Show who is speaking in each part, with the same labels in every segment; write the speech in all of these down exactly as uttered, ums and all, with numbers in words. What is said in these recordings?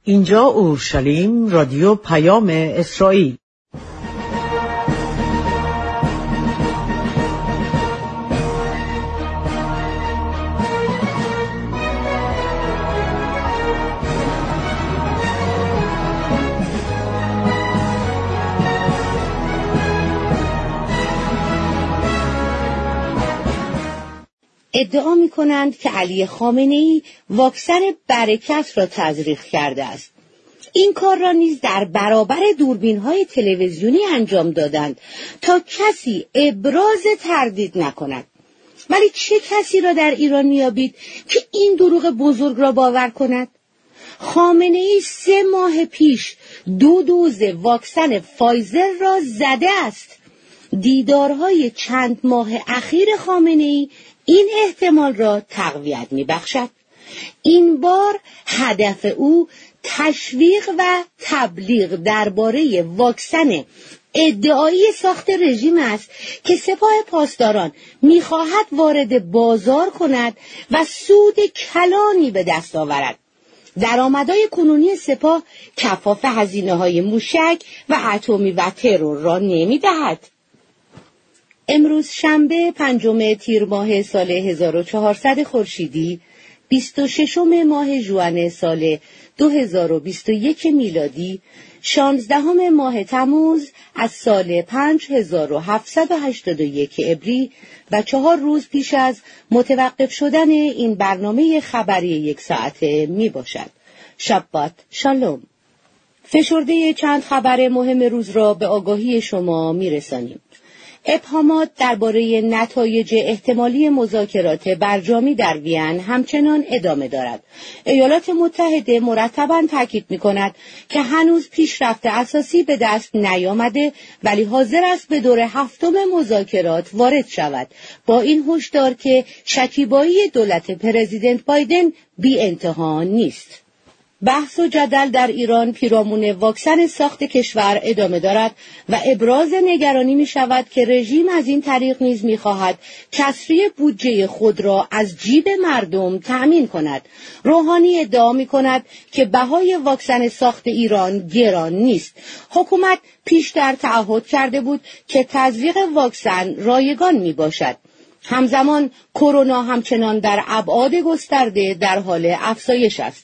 Speaker 1: اینجا اورشلیم، رادیو پیام اسرائیل.
Speaker 2: ادعا می کنند که علی خامنه‌ای واکسن برکت را تزریق کرده است. این کار را نیز در برابر دوربین‌های تلویزیونی انجام دادند تا کسی ابراز تردید نکند. ولی چه کسی را در ایران می‌یابید که این دروغ بزرگ را باور کند؟ خامنه‌ای سه ماه پیش دو دوز واکسن فایزر را زده است. دیدارهای چند ماه اخیر خامنه‌ای این احتمال را تقویت می‌بخشد. این بار هدف او تشویق و تبلیغ درباره واکسن ادعایی ساخت رژیم است که سپاه پاسداران می‌خواهد وارد بازار کند و سود کلانی به دست آورد. درآمدهای کنونی سپاه کفاف هزینه‌های موشک و اتمی و ترور را نمی‌دهد. امروز شنبه پنجم تیر ماه سال هزار و چهارصد خورشیدی، بیست و ششم ماه ژوئن سال دو هزار و بیست و یک میلادی، شانزدهم ماه تموز از سال پنج هزار و هفتصد و هشتاد و یک عبری و چهار روز پیش از متوقف شدن این برنامه خبری یک ساعته می باشد. شبات شالوم. فشرده چند خبر مهم روز را به آگاهی شما می رسانیم. ابهامات درباره نتایج احتمالی مذاکرات برجامی در وین همچنان ادامه دارد. ایالات متحده مرتباً تاکید می‌کند که هنوز پیشرفت اساسی به دست نیامده، ولی حاضر است به دور هفتم مذاکرات وارد شود، با این هشدار که شکیبایی دولت پرزیدنت بایدن بی انتها نیست. بحث و جدل در ایران پیرامون واکسن ساخت کشور ادامه دارد و ابراز نگرانی می شود که رژیم از این طریق نیز می خواهد کسری بودجه خود را از جیب مردم تأمین کند. روحانی ادعا می کند که بهای واکسن ساخت ایران گران نیست. حکومت پیشتر تعهد کرده بود که تزریق واکسن رایگان می باشد. همزمان کرونا همچنان در ابعاد گسترده در حال افزایش است.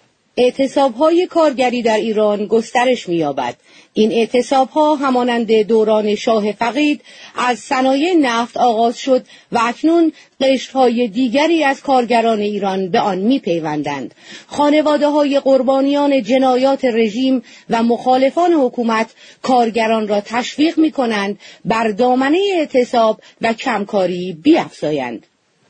Speaker 2: اعتصاب‌های کارگری در ایران گسترش می‌یابد. این اعتصاب‌ها همانند دوران شاه فقید از صنایع نفت آغاز شد و اکنون قشرهای دیگری از کارگران ایران به آن می‌پیوندند. خانواده‌های قربانیان جنایات رژیم و مخالفان حکومت کارگران را تشویق می‌کنند بر دامنه اعتصاب و کمکاری بیفزایند.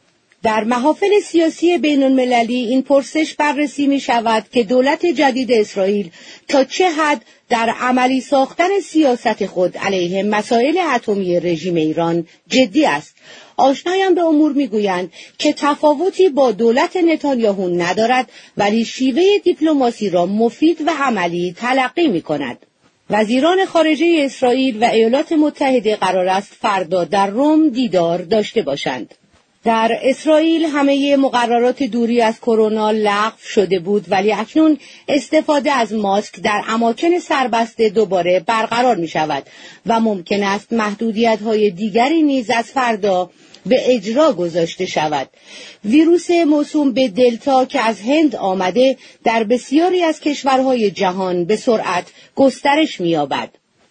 Speaker 2: در محافل سیاسی بین المللی این پرسش بررسی می شود که دولت جدید اسرائیل تا چه حد در عملی ساختن سیاست خود علیه مسائل اتمی رژیم ایران جدی است. آشنایان به امور می گویند که تفاوتی با دولت نتانیاهو ندارد، ولی شیوه دیپلماسی را مفید و عملی تلقی می کند. وزیران خارجه اسرائیل و ایالات متحده قرار است فردا در روم دیدار داشته باشند. در اسرائیل همه مقررات دوری از کرونا لغو شده بود، ولی اکنون استفاده از ماسک در اماکن سربسته دوباره برقرار می شود و ممکن است محدودیت‌های دیگری نیز از فردا به اجرا گذاشته شود. ویروس موسوم به دلتا که از هند آمده در بسیاری از کشورهای جهان به سرعت گسترش می یابد.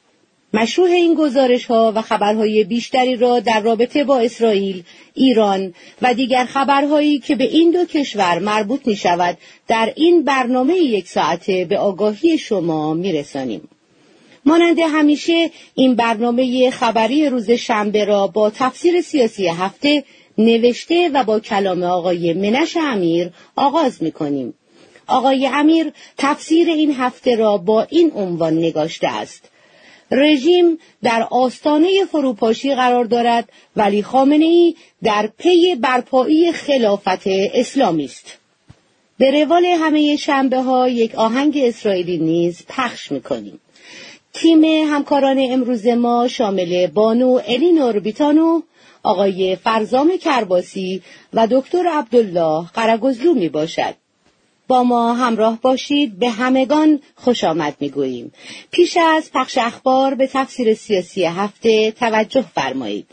Speaker 2: مشروع این گزارش‌ها و خبرهای بیشتری را در رابطه با اسرائیل، ایران و دیگر خبرهایی که به این دو کشور مربوط می‌شود در این برنامه یک ساعته به آگاهی شما می‌رسانیم. مانند همیشه این برنامه خبری روز شنبه را با تفسیر سیاسی هفته نوشته و با کلام آقای منش امیر آغاز می‌کنیم. آقای امیر تفسیر این هفته را با این عنوان نگاشته است: رژیم در آستانه فروپاشی قرار دارد، ولی خامنه‌ای در پی برپایی خلافت اسلامی است. به روال همه شنبه ها یک آهنگ اسرائیلی نیز پخش می‌کنیم. تیم همکاران امروز ما شامل بانو الینور بیتانو، آقای فرزام کرباسی و دکتر عبدالله قرگزلو می باشد. با ما همراه باشید. به همگان خوش آمد میگوییم. پیش از پخش اخبار به تفسیر سیاسی هفته توجه فرمایید.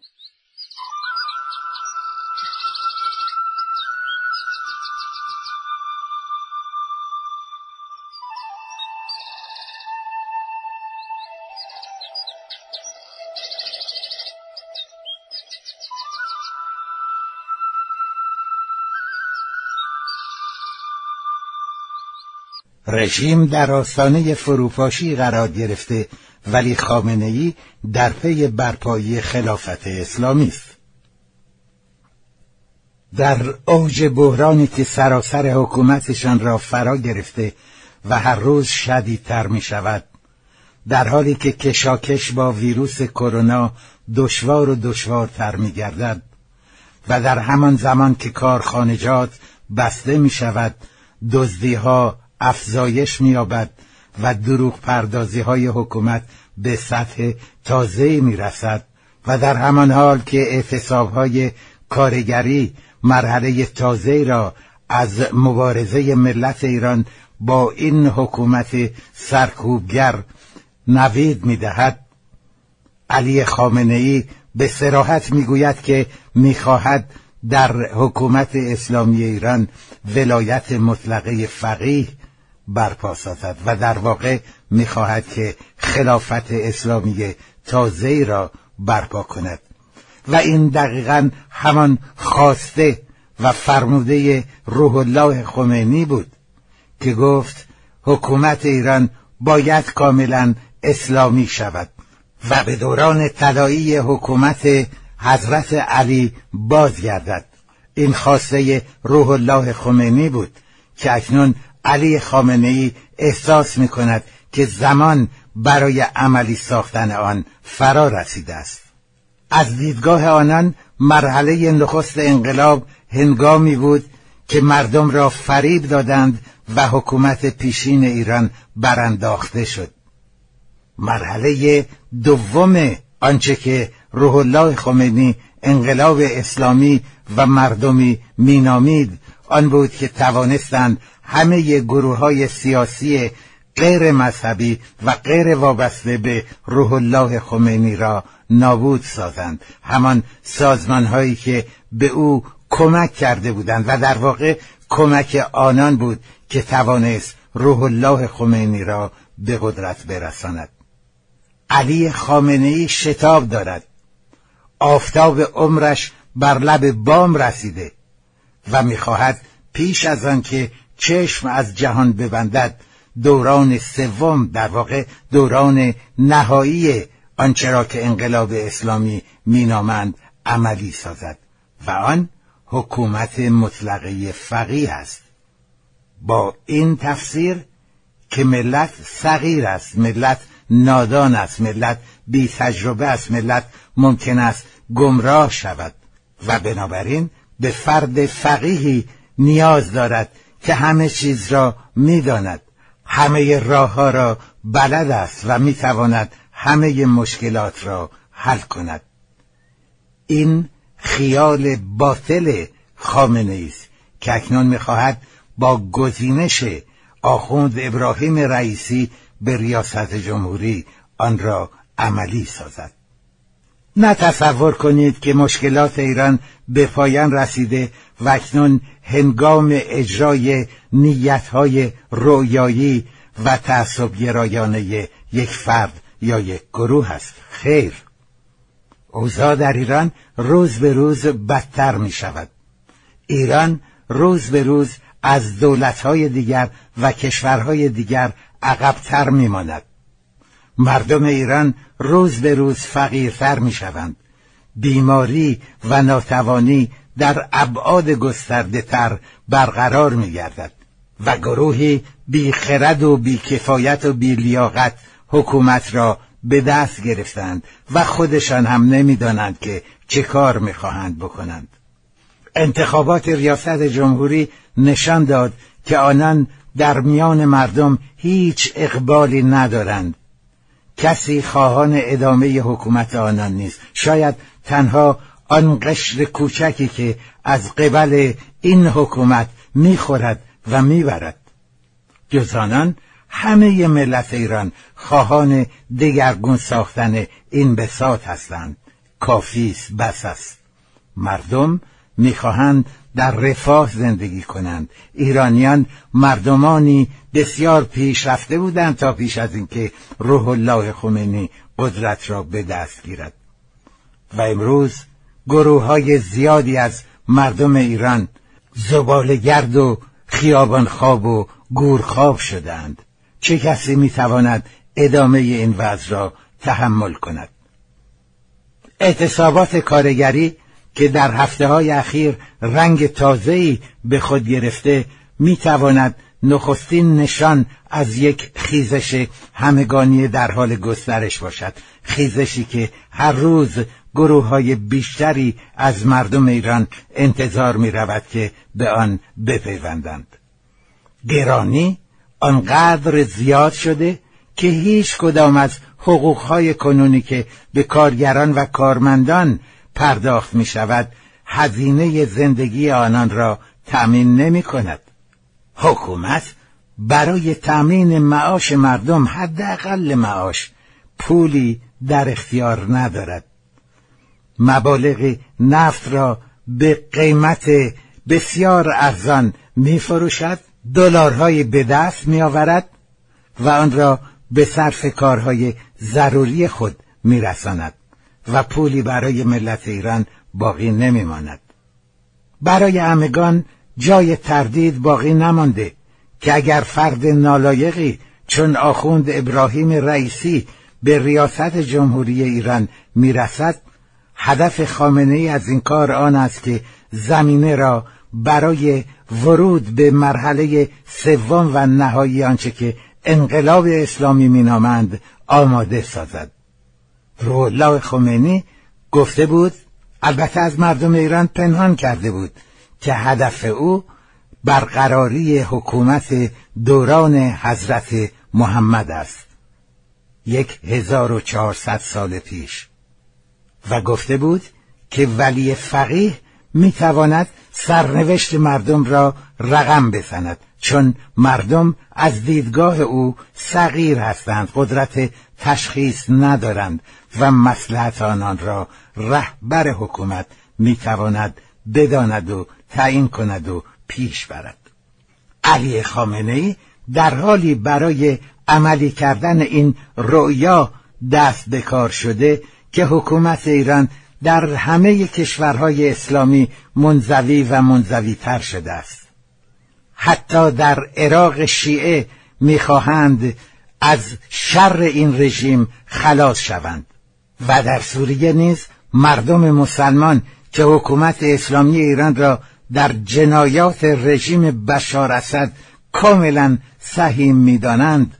Speaker 3: رژیم در آستانه فروپاشی قرار گرفته، ولی خامنه‌ای در پی برپایی خلافت اسلامی است. در اوج بحرانی که سراسر حکومتشان را فرا گرفته و هر روز شدیدتر می شود، در حالی که کشاکش با ویروس کرونا دشوار و دشوارتر می گردد و در همان زمان که کارخانجات بسته می شود، دزدی‌ها افزایش می‌یابد و دروغ پردازی‌های حکومت به سطح تازه‌ای می‌رسد و در همان حال که اعتصاب‌های کارگری مرحله تازه‌ای را از مبارزه ملت ایران با این حکومت سرکوبگر نوید می‌دهد، علی خامنه‌ای به صراحت می‌گوید که می‌خواهد در حکومت اسلامی ایران ولایت مطلقه فقیه برپا سازد و در واقع می‌خواهد که خلافت اسلامی تازه‌ای را برپا کند و این دقیقاً همان خواسته و فرموده روح الله خمینی بود که گفت حکومت ایران باید کاملاً اسلامی شود و به دوران طلایی حکومت حضرت علی بازگردد. این خواسته روح الله خمینی بود که اکنون علی خامنه‌ای احساس می‌کند که زمان برای عملی ساختن آن فرا رسیده است. از دیدگاه آنان مرحله نخست انقلاب هنگامی بود که مردم را فریب دادند و حکومت پیشین ایران برانداخته شد. مرحله دوم آنچه که روح الله خمینی انقلاب اسلامی و مردمی مینامید آن بود که توانستند همه گروه‌های سیاسی غیر مذهبی و غیر وابسته به روح الله خمینی را نابود سازند، همان سازمان‌هایی که به او کمک کرده بودند و در واقع کمک آنان بود که توانست روح الله خمینی را به قدرت برساند. علی خامنه‌ای شتاب دارد، آفتاب عمرش بر لب بام رسیده و می‌خواهد پیش از آن که چشم از جهان ببندد دوران سوم، در واقع دوران نهایی آنچه را که انقلاب اسلامی مینامند عملی سازد و آن حکومت مطلقه فقیه است. با این تفسیر که ملت صغیر است، ملت نادان است، ملت بی تجربه است، ملت ممکن است گمراه شود و بنابراین به فرد فقیهی نیاز دارد که همه چیز را می‌داند، همه راه‌ها را بلد است و می‌تواند همه مشکلات را حل کند. این خیال باطل خامنه‌ای است که اکنون می‌خواهد با گزینش آخوند ابراهیم رئیسی به ریاست جمهوری آن را عملی سازد. نه تصور کنید که مشکلات ایران به پایان رسیده و اکنون هنگام اجرای نیت‌های رویایی و تعصب‌گرایانه یک فرد یا یک گروه است. خیر، اوضاع در ایران روز به روز بدتر می شود. ایران روز به روز از دولت‌های دیگر و کشورهای دیگر عقب‌تر می ماند. مردم ایران روز به روز فقیرتر می شوند. بیماری و ناتوانی در ابعاد گسترده تر برقرار می گردد و گروهی بی خرد و بی کفایت و بی لیاقت حکومت را به دست گرفتند و خودشان هم نمی دانند که چه کار می خواهند بکنند. انتخابات ریاست جمهوری نشان داد که آنان در میان مردم هیچ اقبالی ندارند. کسی خواهان ادامه حکومت آنان نیست. شاید تنها آن قشر کوچکی که از قبل این حکومت میخورد و میبرد. جز آنان همه ملت ایران خواهان دگرگون ساختن این بساط هستند. کافی است، بس است. مردم میخواهند در رفاه زندگی کنند. ایرانیان مردمانی بسیار پیشرفته بودند تا پیش از اینکه روح الله خمینی قدرت را به دست گیرد و امروز گروه‌های زیادی از مردم ایران زباله‌گرد و خیابانخواب و گورخواب شدند. چه کسی میتواند ادامه این وضع را تحمل کند؟ اعتصابات کارگری که در هفته‌های اخیر رنگ تازه‌ای به خود گرفته میتواند نخستین نشان از یک خیزش همگانی در حال گسترش باشد. خیزشی که هر روز گروه‌های بیشتری از مردم ایران انتظار می‌رود که به آن بپیوندند. گرانی آنقدر زیاد شده که هیچ کدام از حقوق‌های کنونی که به کارگران و کارمندان پرداخت می‌شود هزینه زندگی آنان را تأمین نمی‌کند. حکومت برای تأمین معاش مردم، حداقل معاش، پولی در اختیار ندارد. مبالغ نفت را به قیمت بسیار ارزان می‌فروشد، دلارهای به دست می‌آورد و آن را به صرف کارهای ضروری خود می‌رساند و پولی برای ملت ایران باقی نمی‌ماند. برای همگان جای تردید باقی نمانده که اگر فرد نالایقی چون آخوند ابراهیم رئیسی به ریاست جمهوری ایران میرسد، هدف خامنه‌ای از این کار آن است که زمینه را برای ورود به مرحله سوم و نهایی آنچه که انقلاب اسلامی مینامند آماده سازد. روح الله خمینی گفته بود، البته از مردم ایران پنهان کرده بود، که هدف او برقراری حکومت دوران حضرت محمد است، یک هزار و چهارصد سال پیش، و گفته بود که ولی فقیه میتواند سرنوشت مردم را رقم بزند، چون مردم از دیدگاه او صغیر هستند، قدرت تشخیص ندارند و مصلحت آنان را رهبر حکومت میتواند بداند و تعیین کند و پیش برد. علی خامنه‌ای در حالی برای عملی کردن این رؤیا دست به کار شده که حکومت ایران در همه کشورهای اسلامی منزوی و منزوی تر شده است. حتی در عراق شیعه میخواهند از شر این رژیم خلاص شوند و در سوریه نیز مردم مسلمان که حکومت اسلامی ایران را در جنایات رژیم بشار اسد کاملا سهیم می‌دانند،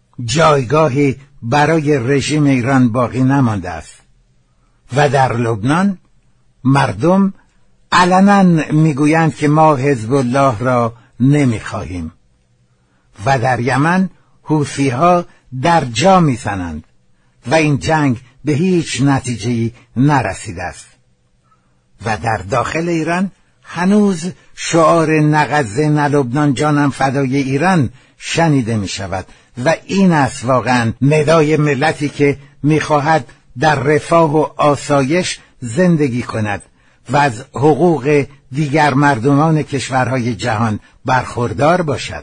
Speaker 3: جایگاهی برای رژیم ایران باقی نمانده است. و در لبنان مردم علنا میگویند که ما حزب الله را نمیخواهیم و در یمن حوثی‌ها در جا میزنند و این جنگ به هیچ نتیجه‌ای نرسیده است. و در داخل ایران هنوز شعار نغزه نه لبنان جانم فدای ایران شنیده می شود و این است واقعا ندای ملتی که می خواهد در رفاه و آسایش زندگی کند و از حقوق دیگر مردمان کشورهای جهان برخوردار باشد.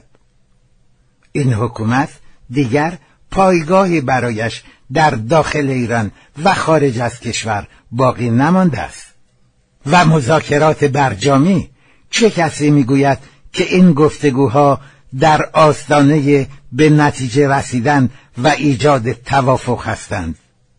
Speaker 3: این حکومت دیگر پایگاهی برایش در داخل ایران و خارج از کشور باقی نمانده است. و مذاکرات برجامی، چه کسی میگوید که این گفتگوها در آستانه به نتیجه رسیدن و ایجاد توافق هستند؟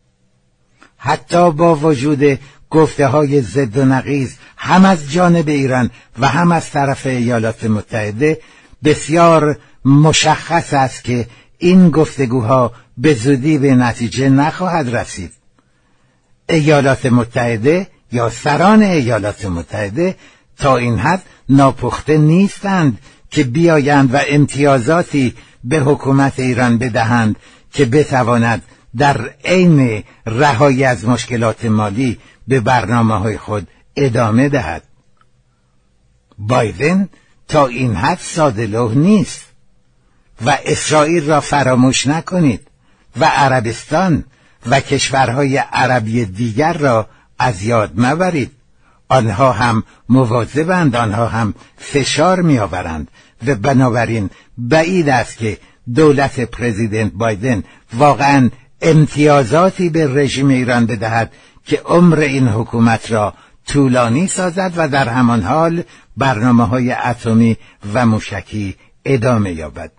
Speaker 3: حتی با وجود گفته های ضد و نقیض هم از جانب ایران و هم از طرف ایالات متحده، بسیار مشخص است که این گفتگوها به زودی به نتیجه نخواهد رسید. ایالات متحده یا سران ایالات متحده تا این حد ناپخته نیستند که بیایند و امتیازاتی به حکومت ایران بدهند که بتواند در عین رهایی از مشکلات مالی به برنامه‌های خود ادامه دهد. بایدن تا این حد ساده لوح نیست. و اسرائیل را فراموش نکنید و عربستان و کشورهای عربی دیگر را از یاد مبرید. آنها هم مواظبند، آنها هم فشار میآورند و بنابراین بعید است که دولت پرزیدنت بایدن واقعا امتیازاتی به رژیم ایران بدهد که عمر این حکومت را طولانی سازد و در همان حال برنامه‌های اتمی و موشکی ادامه یابد.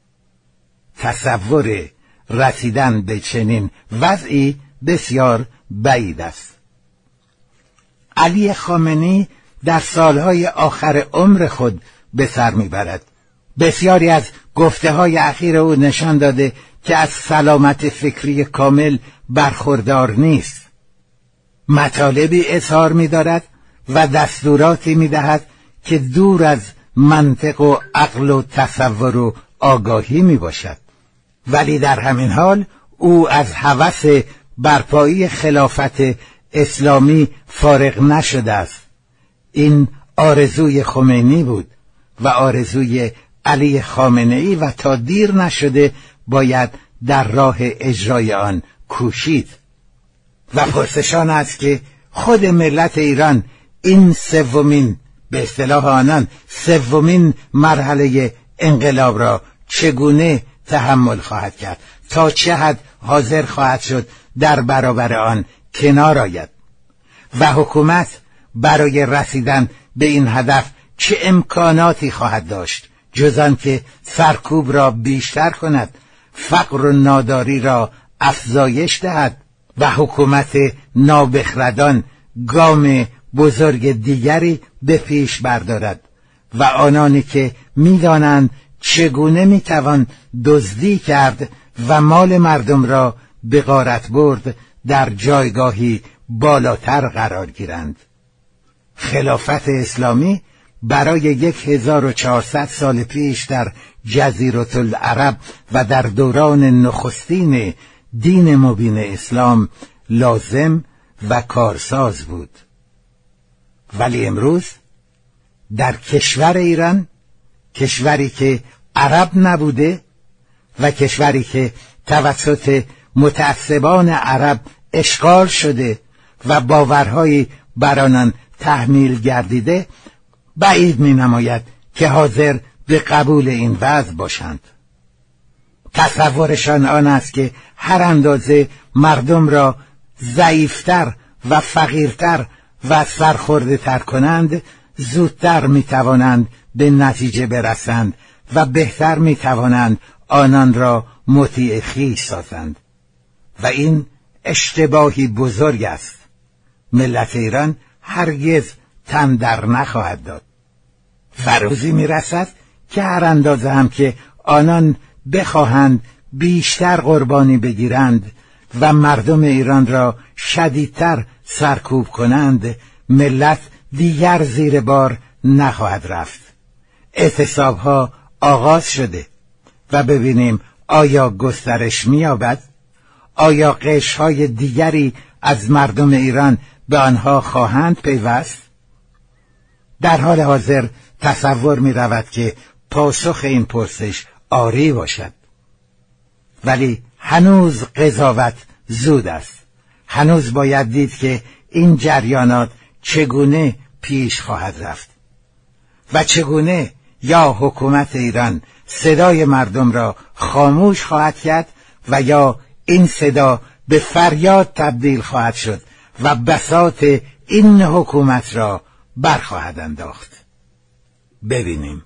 Speaker 3: تصور رسیدن به چنین وضعی بسیار بعید است. علی خامنه‌ای در سالهای آخر عمر خود به سر میبرد. بسیاری از گفته‌های اخیر او نشان داده که از سلامت فکری کامل برخوردار نیست. مطالبی اظهار می‌دارد و دستوراتی می‌دهد که دور از منطق و عقل و تصور و آگاهی میباشد. ولی در همین حال او از هوس برپایی خلافت اسلامی فارغ نشده است. این آرزوی خمینی بود و آرزوی علی خامنه‌ای و تا دیر نشده باید در راه اجرای آن کوشید. و پرسشان است که خود ملت ایران این سومین، به اصطلاح آنان سومین مرحله انقلاب را چگونه تحمل خواهد کرد، تا چه حد حاضر خواهد شد در برابر آن کنار آید و حکومت برای رسیدن به این هدف چه امکاناتی خواهد داشت جز آن که سرکوب را بیشتر کند، فقر و ناداری را افزایش دهد و حکومت نابخردان گام بزرگ دیگری به پیش بردارد و آنانی که می‌دانند چگونه میتوان دزدی کرد و مال مردم را به غارت برد در جایگاهی بالاتر قرار گیرند. خلافت اسلامی برای یک هزار و چهارصد سال پیش در جزیره العرب و در دوران نخستین دین مبین اسلام لازم و کارساز بود. ولی امروز در کشور ایران، کشوری که عرب نبوده و کشوری که توسط متعصبان عرب اشغال شده و باورهایی بر آنان تحمیل گردیده، بعید می نماید که حاضر به قبول این وضع باشند. تصورشان آن است که هر اندازه مردم را ضعیفتر و فقیرتر و سرخورده تر کنند، زودتر می توانند به نتیجه برسند و بهتر می توانند آنان را مطیع خویش سازند و این اشتباهی بزرگ است. ملت ایران هرگز تن در نخواهد داد. فروزی می رسد که هر اندازه هم که آنان بخواهند بیشتر قربانی بگیرند و مردم ایران را شدیدتر سرکوب کنند، ملت دیگر زیر بار نخواهد رفت. اعتصابها آغاز شده و ببینیم آیا گسترش می‌یابد؟ آیا قشرهای دیگری از مردم ایران به آنها خواهند پیوست؟ در حال حاضر تصور می رود که پاسخ این پرسش آری باشد، ولی هنوز قضاوت زود است. هنوز باید دید که این جریانات چگونه پیش خواهد رفت و چگونه یا حکومت ایران صدای مردم را خاموش خواهد کرد و یا این صدا به فریاد تبدیل خواهد شد و بساط این حکومت را برخواهد انداخت. ببینیم.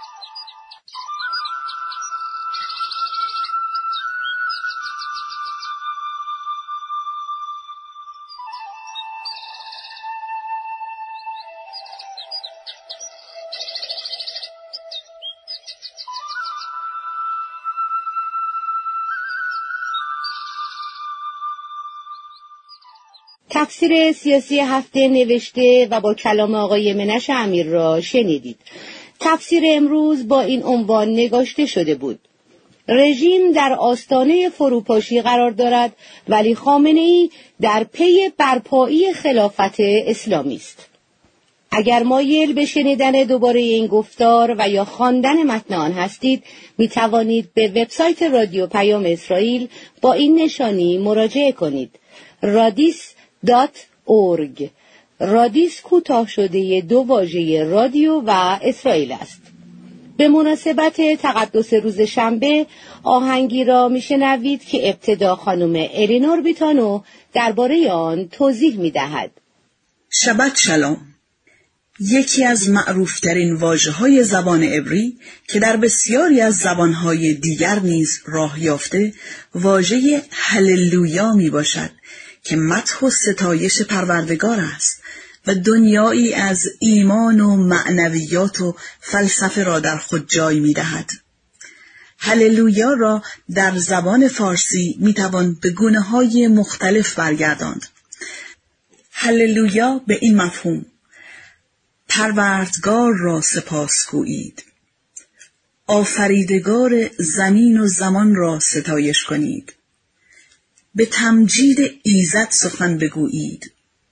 Speaker 2: تفسیر سیاسی هفته نوشته و با کلام آقای منش امیر را شنیدید. تفسیر امروز با این عنوان نگاشته شده بود: رژیم در آستانه فروپاشی قرار دارد ولی خامنه‌ای در پی برپایی خلافت اسلامی است. اگر مایل به شنیدن دوباره این گفتار و یا خواندن متن آن هستید، می توانید به وبسایت رادیو پیام اسرائیل با این نشانی مراجعه کنید: رادیس دات اورگ. رادیس کوتاه شده دو واژه رادیو و اسرائیل است. به مناسبت تقدس روز شنبه آهنگی را میشنوید که ابتدا خانم الینور بیتانو درباره آن توضیح می‌دهد.
Speaker 4: شبت شلام. یکی از معروفترین واژه‌های زبان عبری که در بسیاری از زبان‌های دیگر نیز راه یافته، واژه هللویا میباشد که مدح و ستایش پروردگار است و دنیایی از ایمان و معنویات و فلسفه را در خود جای می‌دهد. هللویا را در زبان فارسی می‌توان به گونه‌های مختلف برگرداند. هللویا به این مفهوم: پروردگار را سپاس گویید، آفریدگار زمین و زمان را ستایش کنید، به تمجید ایزد سخن بگویید،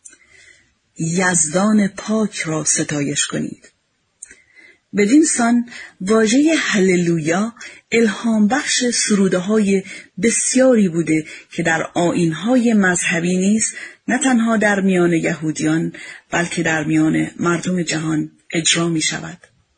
Speaker 4: یزدان پاک را ستایش کنید. بدین سان واژه هللویا الهام بخش سروده‌های بسیاری بوده که در آیین‌های مذهبی نیز نه تنها در میان یهودیان بلکه در میان مردم جهان اجرا می شود.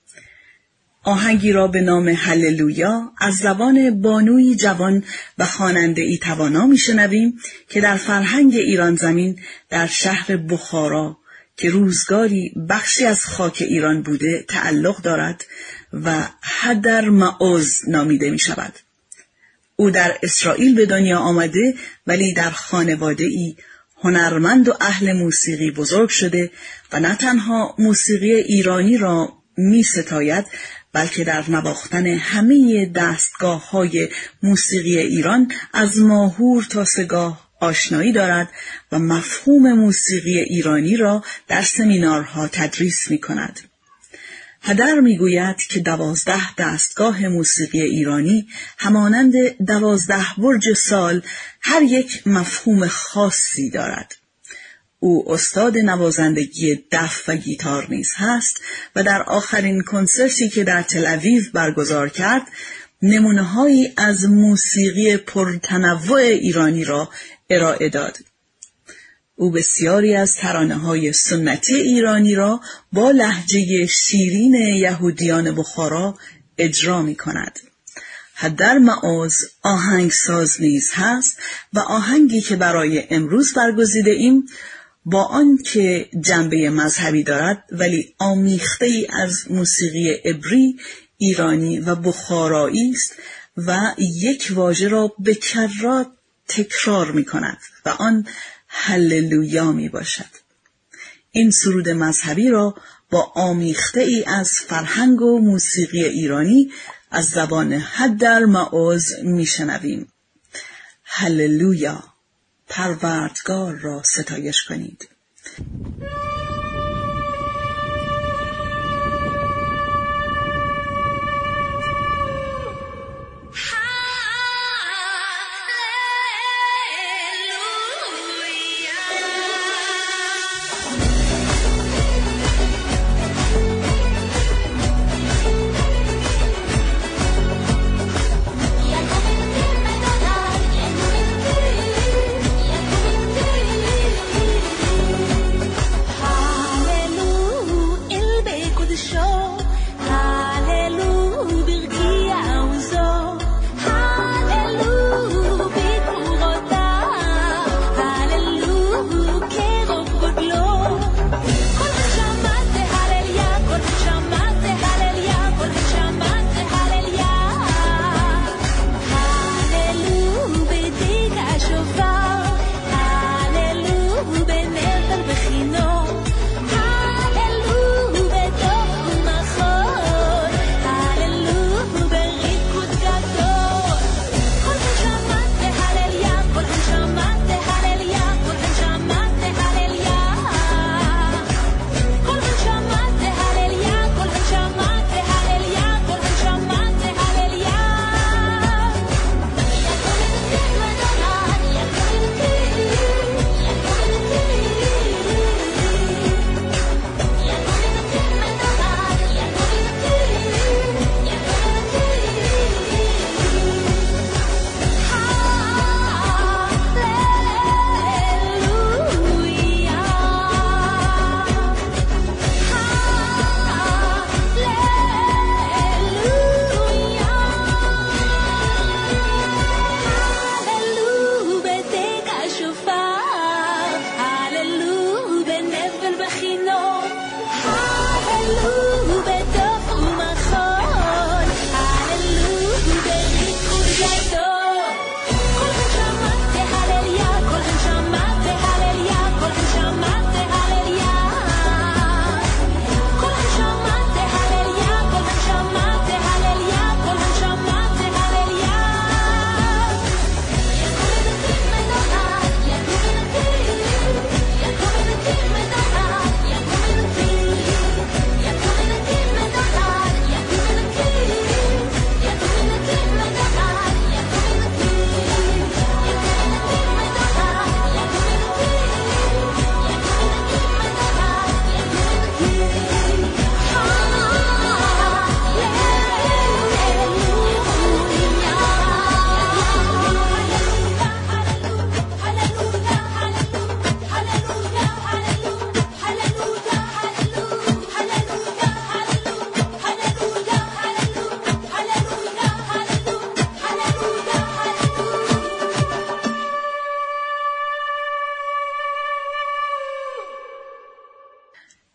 Speaker 4: آهنگی را به نام هللویا از زبان بانوی جوان و خواننده‌ای توانا می شنویم که در فرهنگ ایران زمین در شهر بخارا که روزگاری بخشی از خاک ایران بوده تعلق دارد و هدر معوز نامیده می شود. او در اسرائیل به دنیا آمده ولی در خانواده‌ای هنرمند و اهل موسیقی بزرگ شده و نه تنها موسیقی ایرانی را می ستاید بلکه در نواختن همه دستگاه‌های موسیقی ایران از ماهور تا سگاه آشنایی دارد و مفهوم موسیقی ایرانی را در سمینارها تدریس می کند. هدر می گوید که دوازده دستگاه موسیقی ایرانی همانند دوازده برج سال هر یک مفهوم خاصی دارد. او استاد نوازندگی دف و گیتار نیز هست و در آخرین کنسرتی که در تل اویو برگزار کرد نمونه‌هایی از موسیقی پرتنوع ایرانی را ارائه داد. او بسیاری از ترانه‌های سنتی ایرانی را با لهجه شیرین یهودیان بخارا اجرا می‌کند. هدر معوز آهنگساز نیز هست و آهنگی که برای امروز برگزیده ایم با آن که جنبه مذهبی دارد ولی آمیخته از موسیقی عبری، ایرانی و بخارایی است و یک واژه را به کرات تکرار می کند و آن هللویا می باشد. این سرود مذهبی را با آمیخته ای از فرهنگ و موسیقی ایرانی از زبان هدر معوز می شنویم. هللویا، پروردگار را ستایش کنید.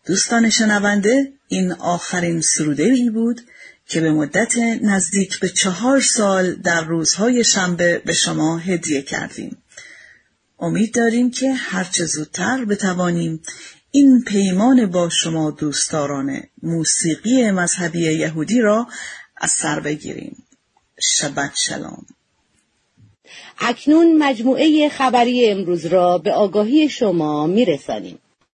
Speaker 4: دوستان شنونده، این آخرین سروده ای بود که به مدت نزدیک به چهار سال در روزهای شنبه به شما هدیه کردیم. امید داریم که هرچه زودتر بتوانیم این پیمان با شما دوستداران موسیقی مذهبی یهودی را از سر بگیریم. شبت شلام.
Speaker 2: اکنون مجموعه خبری امروز را به آگاهی شما میرسانیم.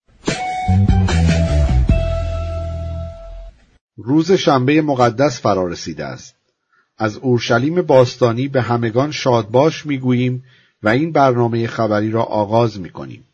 Speaker 5: روز شنبه مقدس فرا رسیده است. از اورشلیم باستانی به همگان شادباش میگوییم و این برنامه خبری را آغاز میکنیم.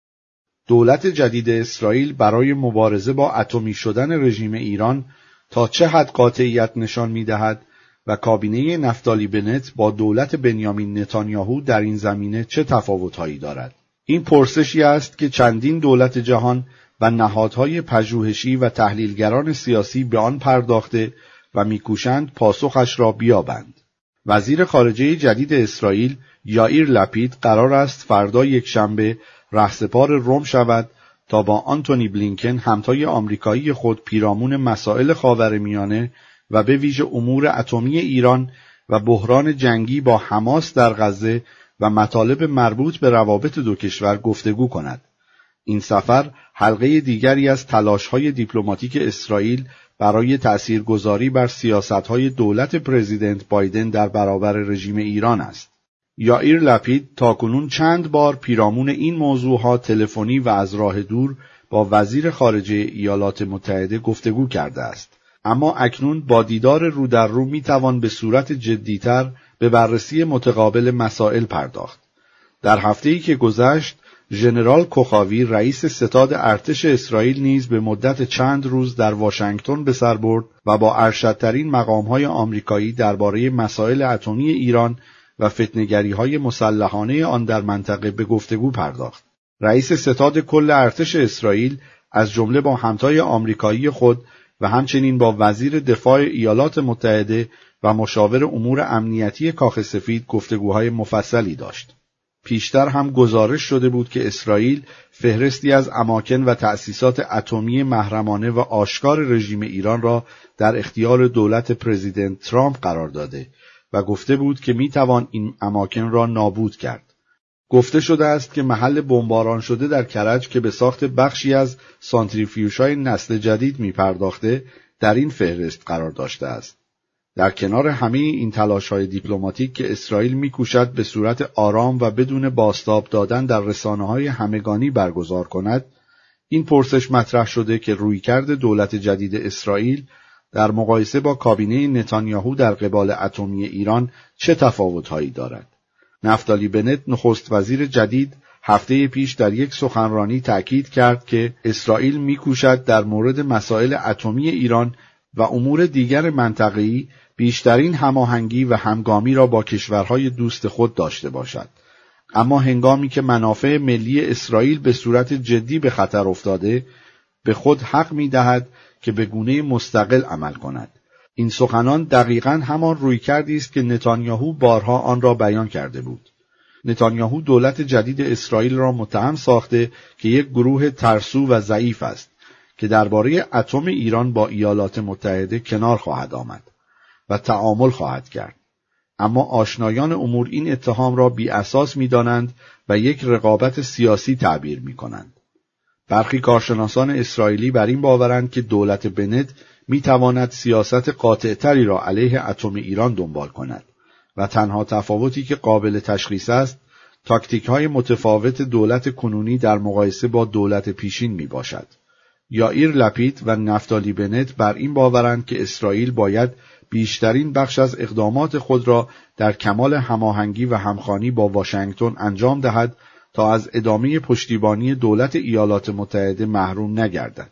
Speaker 5: دولت جدید اسرائیل برای مبارزه با اتمی شدن رژیم ایران تا چه حد قاطعیت نشان میدهد و کابینه نفتالی بنت با دولت بنیامین نتانیاهو در این زمینه چه تفاوت‌هایی دارد؟ این پرسشی است که چندین دولت جهان و نهادهای پژوهشی و تحلیلگران سیاسی به آن پرداخته و میکوشند پاسخش را بیابند. وزیر خارجه جدید اسرائیل یائیر لپید قرار است فردا یکشنبه رهسپار روم شود تا با آنتونی بلینکن همتای آمریکایی خود پیرامون مسائل خاورمیانه و به ویژه امور اتمی ایران و بحران جنگی با حماس در غزه و مطالب مربوط به روابط دو کشور گفتگو کند. این سفر حلقه دیگری از تلاش‌های دیپلماتیک اسرائیل برای تأثیرگذاری بر سیاست‌های دولت پرزیدنت بایدن در برابر رژیم ایران است. یائیر لپید تاکنون چند بار پیرامون این موضوعها تلفنی و از راه دور با وزیر خارجه ایالات متحده گفتگو کرده است. اما اکنون با دیدار رو در رو میتوان به صورت جدیتر به بررسی متقابل مسائل پرداخت. در هفته‌ای که گذشت، ژنرال کوخاوی رئیس ستاد ارتش اسرائیل نیز به مدت چند روز در واشنگتن به سر برد و با ارشدترین مقام‌های آمریکایی درباره مسائل اتمی ایران و فتنه‌گری‌های مسلحانه آن در منطقه به گفتگو پرداخت. رئیس ستاد کل ارتش اسرائیل از جمله با همتای آمریکایی خود و همچنین با وزیر دفاع ایالات متحده و مشاور امور امنیتی کاخ سفید گفتگوهای مفصلی داشت. پیشتر هم گزارش شده بود که اسرائیل فهرستی از اماکن و تأسیسات اتمی محرمانه و آشکار رژیم ایران را در اختیار دولت پرزیدنت ترامپ قرار داده و گفته بود که میتوان این اماکن را نابود کرد. گفته شده است که محل بمباران شده در کرج که به ساخت بخشی از سانتریفیوژهای نسل جدید میپرداخته در این فهرست قرار داشته است. در کنار همه این تلاش‌های دیپلماتیک که اسرائیل می‌کوشد به صورت آرام و بدون بازتاب دادن در رسانه‌های همگانی برگزار کند، این پرسش مطرح شده که رویکرد دولت جدید اسرائیل در مقایسه با کابینه نتانیاهو در قبال اتمی ایران چه تفاوت‌هایی دارد. نفتالی بنت نخست وزیر جدید هفته پیش در یک سخنرانی تأکید کرد که اسرائیل می‌کوشد در مورد مسائل اتمی ایران و امور دیگر منطقه‌ای بیشترین هماهنگی و همگامی را با کشورهای دوست خود داشته باشد. اما هنگامی که منافع ملی اسرائیل به صورت جدی به خطر افتاده، به خود حق می‌دهد که به گونه مستقل عمل کند. این سخنان دقیقاً همان رویکردی است که نتانیاهو بارها آن را بیان کرده بود. نتانیاهو دولت جدید اسرائیل را متهم ساخته که یک گروه ترسو و ضعیف است که درباره اتم ایران با ایالات متحده کنار خواهد آمد و تعامل خواهد کرد. اما آشنایان امور این اتهام را بی اساس می دانند و یک رقابت سیاسی تعبیر می کنند. برخی کارشناسان اسرائیلی بر این باورند که دولت بنت می تواند سیاست قاطعتری را علیه اتم ایران دنبال کند و تنها تفاوتی که قابل تشخیص است تاکتیک های متفاوت دولت کنونی در مقایسه با دولت پیشین می باشد. یائیر لپید و نفتالی بنت بر این باورند که اسرائیل باید بیشترین بخش از اقدامات خود را در کمال هماهنگی و همخوانی با واشنگتن انجام دهد تا از ادامه پشتیبانی دولت ایالات متحده محروم نگردد.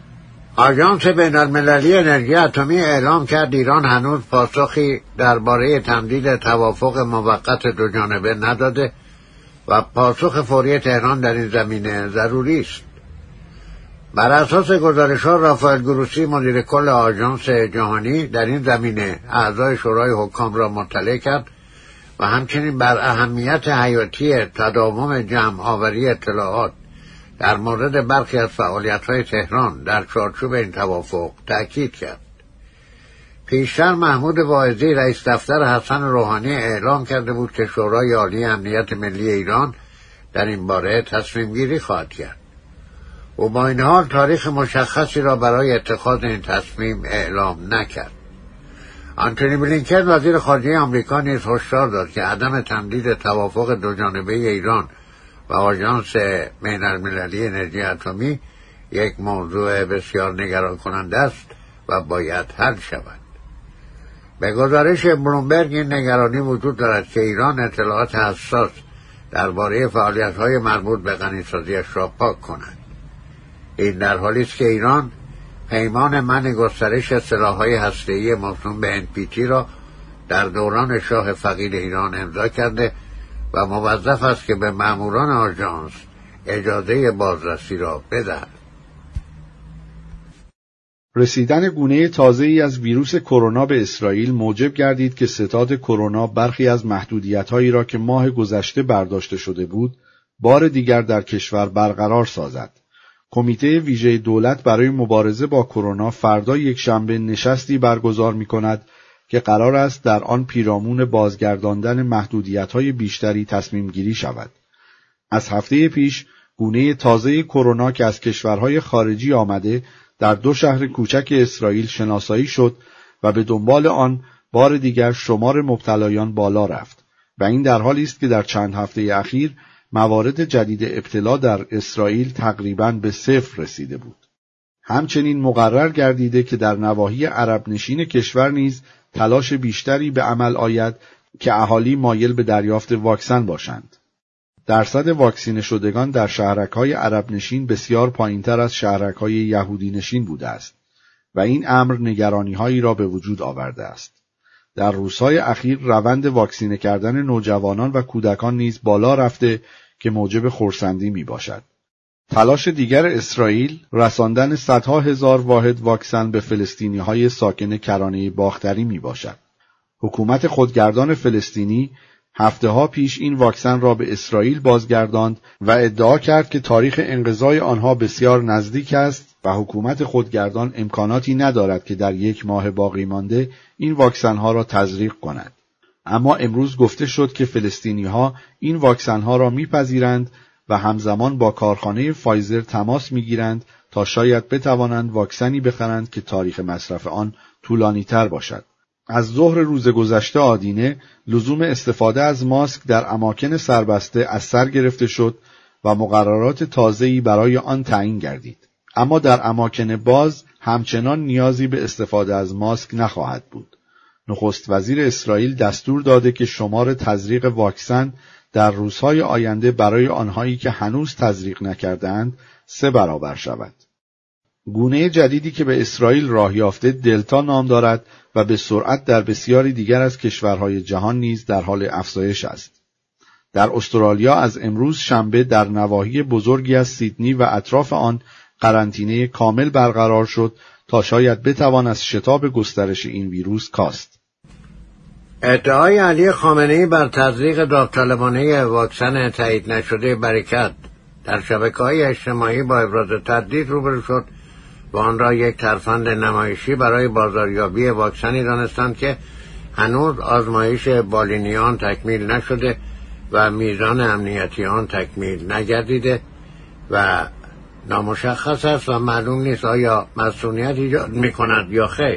Speaker 6: آژانس بین‌المللی انرژی اتمی اعلام کرد ایران هنوز پاسخی درباره تمدید توافق موقت دو جانبه نداده و پاسخ فوری تهران در این زمینه ضروری است. بر اساس گزارش‌ها رافائل گروسی مدیر کل آژانس جهانی در این زمینه اعضای شورای حکام را مطلع کرد و همچنین بر اهمیت حیاتی تداوم جمع آوری اطلاعات در مورد برخی از فعالیت‌های تهران در چارچوب این توافق تأکید کرد. پیشتر محمود واعظی رئیس دفتر حسن روحانی اعلام کرده بود که شورای عالی امنیت ملی ایران در این باره تصمیم گیری خواهد کرد. و با این حال تاریخ مشخصی را برای اتخاذ این تصمیم اعلام نکرد. آنتونی بلینکن وزیر خارجه آمریکا نیز هشدار داد که عدم تمدید توافق دوجانبه ایران و آژانس بین‌المللی انرژی اتمی یک موضوع بسیار نگران کننده است و باید حل شود. به گزارش بلومبرگ این نگرانی وجود دارد که ایران اطلاعات حساس درباره فعالیت‌های مربوط به غنی‌سازی‌اش را پاک کند. این در حالی است که ایران پیمان منع گسترش سلاح‌های هسته‌ای موسوم به ان پی تی را در دوران شاه فقید ایران امضا کرده و موظف است که به ماموران آژانس اجازه بازرسی را بدهد.
Speaker 5: رسیدن گونه تازه‌ای از ویروس کرونا به اسرائیل موجب گردید که ستاد کرونا برخی از محدودیت‌هایی را که ماه گذشته برداشته شده بود، بار دیگر در کشور برقرار سازد. کمیته ویژه دولت برای مبارزه با کرونا فردا یکشنبه نشستی برگزار می‌کند که قرار است در آن پیرامون بازگرداندن محدودیت‌های بیشتری تصمیم گیری شود. از هفته پیش گونه تازه کرونا که از کشورهای خارجی آمده در دو شهر کوچک اسرائیل شناسایی شد و به دنبال آن بار دیگر شمار مبتلایان بالا رفت و این در حالی است که در چند هفته اخیر موارد جدید ابتلا در اسرائیل تقریباً به صفر رسیده بود. همچنین مقرر گردیده که در نواحی عرب نشین کشور نیز تلاش بیشتری به عمل آید که اهالی مایل به دریافت واکسن باشند. درصد واکسینه شدگان در شهرک‌های عرب نشین بسیار پایین‌تر از شهرک‌های یهودی نشین بوده است و این امر نگرانی‌هایی را به وجود آورده است. در روزهای اخیر روند واکسینه کردن نوجوانان و کودکان نیز بالا رفته که موجب خرسندی میباشد. تلاش دیگر اسرائیل رساندن صدها هزار واحد واکسن به فلسطینی‌های ساکن کرانه باختری میباشد. حکومت خودگردان فلسطینی هفته‌ها پیش این واکسن را به اسرائیل بازگرداند و ادعا کرد که تاریخ انقضای آنها بسیار نزدیک است و حکومت خودگردان امکاناتی ندارد که در یک ماه باقی مانده این واکسن‌ها را تزریق کند. اما امروز گفته شد که فلسطینی‌ها این واکسن‌ها را می‌پذیرند و همزمان با کارخانه فایزر تماس می‌گیرند تا شاید بتوانند واکسنی بخرند که تاریخ مصرف آن طولانی‌تر باشد. از ظهر روز گذشته آدینه لزوم استفاده از ماسک در اماکن سربسته از سر گرفته شد و مقررات تازه‌ای برای آن تعیین گردید. اما در اماکن باز همچنان نیازی به استفاده از ماسک نخواهد بود. نخست وزیر اسرائیل دستور داده که شمار تزریق واکسن در روزهای آینده برای آنهایی که هنوز تزریق نکردند سه برابر شود. گونه جدیدی که به اسرائیل راه یافته دلتا نام دارد و به سرعت در بسیاری دیگر از کشورهای جهان نیز در حال افزایش است. در استرالیا از امروز شنبه در نواحی بزرگی از سیدنی و اطراف آن قرنطینه کامل برقرار شد تا شاید بتوان از شتاب گسترش این ویروس کاست.
Speaker 6: ادعای علی خامنه‌ای بر تزریق داوطلبانه واکسن تایید نشده برکت در شبکه‌های اجتماعی با ابراز تردید روبرو شد و آن را یک ترفند نمایشی برای بازاریابی واکسنی دانستند که هنوز آزمایش بالینی آن تکمیل نشده و میزان امنیتی آن تکمیل نگردیده و نامشخص است و معلوم نیست آیا مسئولیت ایجاد می‌کند یا خیر.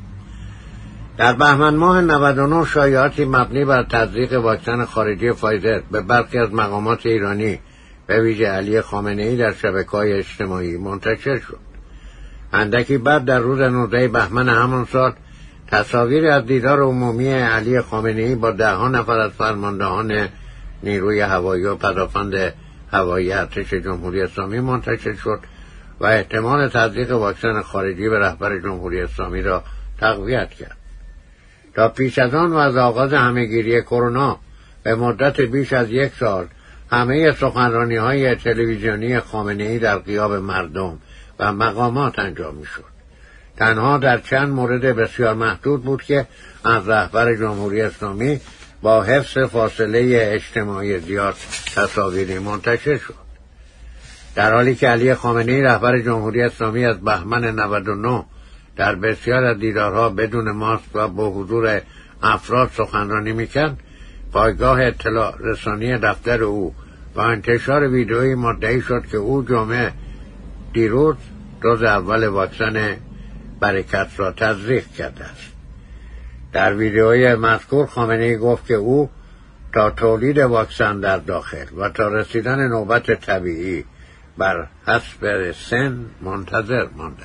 Speaker 6: در بهمن ماه نود و نه شایعاتی مبنی بر تزریق واکسن خارجی فایزر به برخی از مقامات ایرانی به ویژه علی خامنه‌ای در شبکه‌های اجتماعی منتشر شد. اندکی بعد در روز نوزدهم بهمن همان سال تصاویری از دیدار عمومی علی خامنه‌ای با ده‌ها نفر از فرماندهان نیروی هوایی و پدافند هوایی ارتش جمهوری اسلامی منتشر شد و احتمال تزریق واکسن خارجی به رهبر جمهوری اسلامی را تقویت کرد. تا پیش از آن و از آغاز همهگیری کرونا به مدت بیش از یک سال همه سخنرانی‌های تلویزیونی خامنه‌ای در غیاب مردم و مقامات انجام می‌شد. تنها در چند مورد بسیار محدود بود که از رهبر جمهوری اسلامی با حفظ فاصله اجتماعی زیاد تصاویری منتشر شد. در حالی که علی خامنه‌ای رهبر جمهوری اسلامی از بهمن نود و نه در بسیار از دیدارها بدون ماسک و با حضور افراد سخنرانی میکرد، پایگاه اطلاع رسانی دفتر او با انتشار ویدئویی مدعی شد که او جمعه دیروز دوز اول واکسن برکت را تزریق کرده است. در ویدئوی مذکور خامنه‌ای گفت که او تا تولید واکسن در داخل و تا رسیدن نوبت طبیعی بر حسب سن منتظر مانده.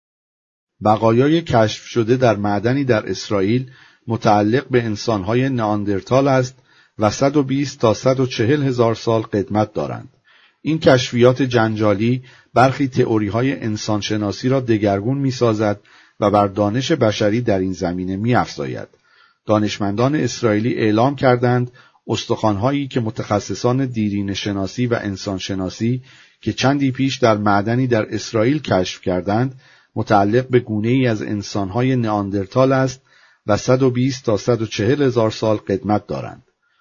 Speaker 5: بقایای کشف شده در معدنی در اسرائیل متعلق به انسانهای نئاندرتال است و صد و بیست تا صد و چهل هزار سال قدمت دارند. این کشفیات جنجالی برخی تئوری‌های انسانشناسی را دگرگون می‌سازد و بر دانش بشری در این زمینه می‌افزاید. دانشمندان اسرائیلی اعلام کردند استخوان‌هایی که متخصصان دیرینه شناسی و انسانشناسی که چندی پیش در معدنی در اسرائیل کشف کردند متعلق به گونه‌ای از انسان‌های نئاندرتال است و صد و بیست تا صد و چهل هزار سال قدمت دارند.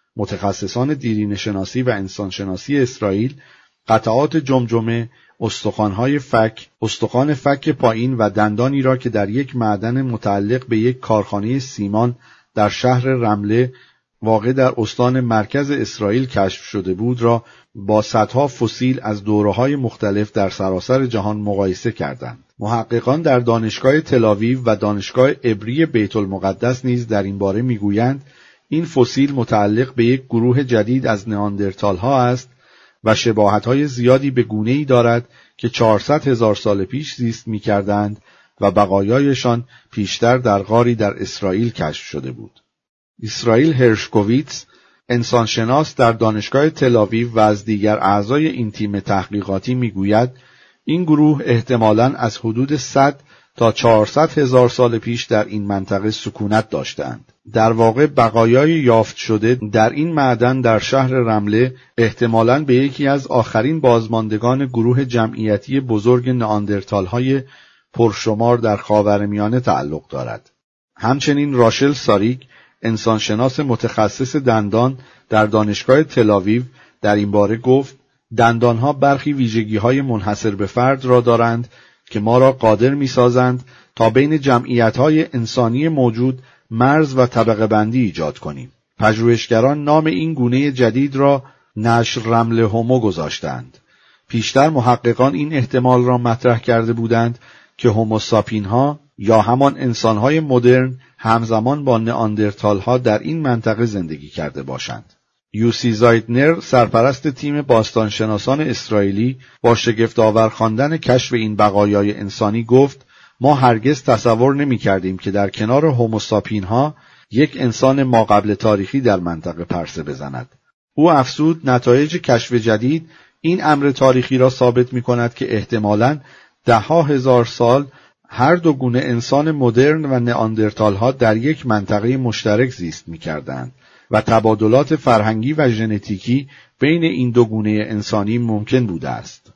Speaker 5: متخصصان دیرینه شناسی و انسانشناسی اسرائیل قطعات جمجمه، استخوان‌های فک، استخوان فک پایین و دندانی را که در یک معدن متعلق به یک کارخانه سیمان در شهر رمله واقع در استان مرکز اسرائیل کشف شده بود را با صدها فسیل از دوره‌های مختلف در سراسر جهان مقایسه کردند. محققان در دانشگاه تل‌آویو و دانشگاه عبری بیت المقدس نیز در این باره می‌گویند این فسیل متعلق به یک گروه جدید از نئاندرتال‌ها است و شباهت‌های زیادی به گونه‌ای دارد که چهارصد هزار سال پیش زیست می‌کردند و بقایایشان پیشتر در غاری در اسرائیل کشف شده بود. اسرائیل هرشکوویتس، انسانشناس در دانشگاه تل‌آویو و از دیگر اعضای این تیم تحقیقاتی می‌گوید این گروه احتمالاً از حدود صد تا چهارصد هزار سال پیش در این منطقه سکونت داشتند. در واقع بقایای یافت شده در این معدن در شهر رمله احتمالاً به یکی از آخرین بازماندگان گروه جمعیتی بزرگ نئاندرتال‌های پرشمار در خاورمیانه تعلق دارد. همچنین راشل ساریک، انسانشناس متخصص دندان در دانشگاه تل‌آویو در این باره گفت دندانها برخی ویژگی‌های منحصر به فرد را دارند که ما را قادر می‌سازند تا بین جمعیت‌های انسانی موجود مرز و طبقه بندی ایجاد کنیم. پژوهشگران نام این گونه جدید را نشر رمل هومو گذاشتند. پیشتر محققان این احتمال را مطرح کرده بودند که هوموساپین‌ها یا همان انسان‌های مدرن همزمان با نئاندرتال‌ها در این منطقه زندگی کرده باشند. یوسی زایتنر، سرپرست تیم باستانشناسان اسرائیلی، با شگفت‌آور خواندن کشف این بقایای انسانی گفت ما هرگز تصور نمی‌کردیم که در کنار هوموساپین‌ها یک انسان ماقبل تاریخی در منطقه پرسه بزند. او افزود نتایج کشف جدید این امر تاریخی را ثابت می‌کند که احتمالاً ده‌ها هزار سال هر دو گونه انسان مدرن و نئاندرتال‌ها در یک منطقه مشترک زیست می‌کردند و تبادلات فرهنگی و ژنتیکی بین این دو گونه انسانی ممکن بوده است.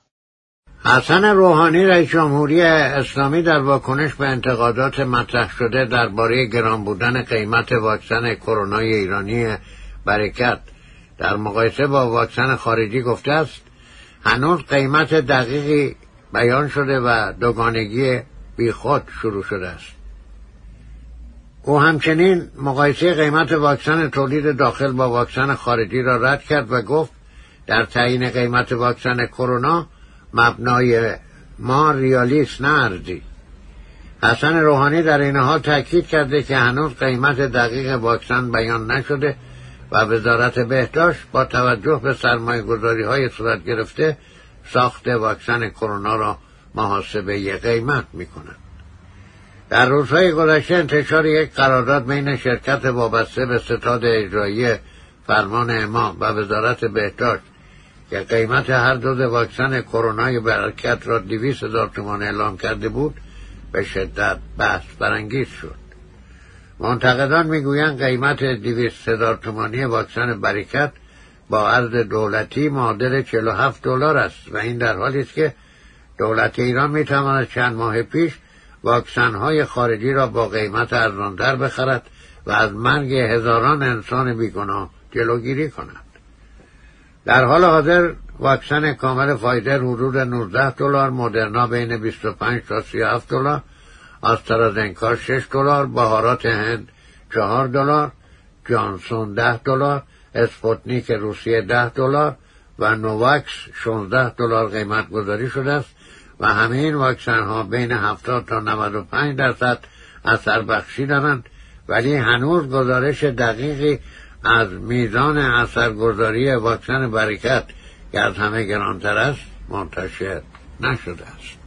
Speaker 6: حسن روحانی رئیس جمهوری اسلامی در واکنش به انتقادات مطرح شده درباره گران بودن قیمت واکسن کرونا ایرانی برکت در مقایسه با واکسن خارجی گفته است هنوز قیمت دقیقی بیان شده و دوگانگی بیخود شروع شده است. او همچنین مقایسه قیمت واکسن تولید داخل با واکسن خارجی را رد کرد و گفت در تعیین قیمت واکسن کرونا مبنای ما ریالیست نه ارزی. حسن روحانی در این حال تاکید کرده که هنوز قیمت دقیق واکسن بیان نشده و وزارت بهداشت با توجه به سرمایه‌گذاری‌های صورت گرفته ساخت واکسن کرونا را محاسبه قیمت می‌کند. در روزهای گذشته انتشار یک قرارداد بین شرکت وابسته به ستاد اجرایی فرمان امام و وزارت بهداشت که قیمت هر دوز واکسن کرونا برکت را دویست هزار تومان اعلام کرده بود به شدت بحث برانگیز شد. منتقدان میگویند قیمت دویست هزار تومانی واکسن برکت با ارز دولتی معادل چهل و هفت دلار است و این در حالی است که دولت ایران میتواند چند ماه پیش واکسن‌های خارجی را با قیمت ارزان‌تر بخرد و از مرگ هزاران انسان بیگناه جلوگیری کند. در حال حاضر واکسن کامل فایزر حدود نوزده دلار، مدرنا بین بیست و پنج تا سی و هفت دلار، آسترازنکا شش دلار، بهارات هند چهار دلار، جانسون ده دلار، اسپوتنیک روسیه ده دلار و نوواکس شانزده دلار قیمت گذاری شده است و همه این واکسن ها بین هفتاد تا نود و پنج درصد اثر بخشی دارند، ولی هنوز گزارش دقیقی از میزان اثرگذاری واکسن برکت که از همه گرانتر است منتشر نشده است.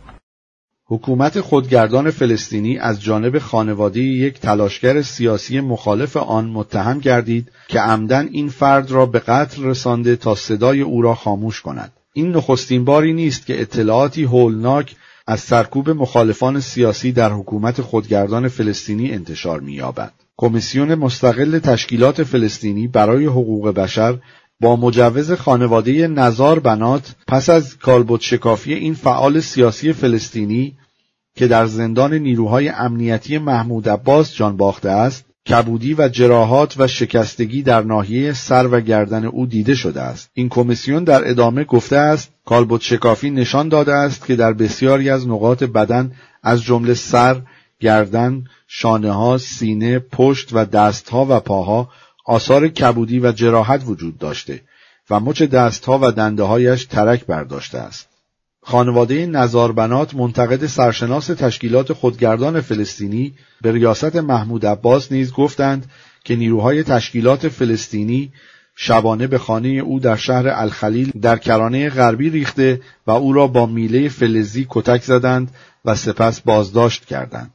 Speaker 5: حکومت خودگردان فلسطینی از جانب خانواده یک تلاشگر سیاسی مخالف آن متهم گردید که عمدن این فرد را به قتل رسانده تا صدای او را خاموش کند. این نخستین باری نیست که اطلاعاتی هولناک از سرکوب مخالفان سیاسی در حکومت خودگردان فلسطینی انتشار می‌یابد. کمیسیون مستقل تشکیلات فلسطینی برای حقوق بشر با مجوز خانواده نزار بنات پس از کالبد شکافی این فعال سیاسی فلسطینی که در زندان نیروهای امنیتی محمود عباس جان باخته است، کبودی و جراحات و شکستگی در ناحیه سر و گردن او دیده شده است. این کمیسیون در ادامه گفته است کالبد شکافی نشان داده است که در بسیاری از نقاط بدن از جمله سر، گردن، شانه‌ها، سینه، پشت و دستها و پاها آثار کبودی و جراحت وجود داشته و مچ دستها و دنده‌هایش ترک برداشته است. خانواده نزار بنات منتقد سرشناس تشکیلات خودگردان فلسطینی به ریاست محمود عباس نیز گفتند که نیروهای تشکیلات فلسطینی شبانه به خانه او در شهر الخلیل در کرانه غربی ریخته و او را با میله فلزی کتک زدند و سپس بازداشت کردند.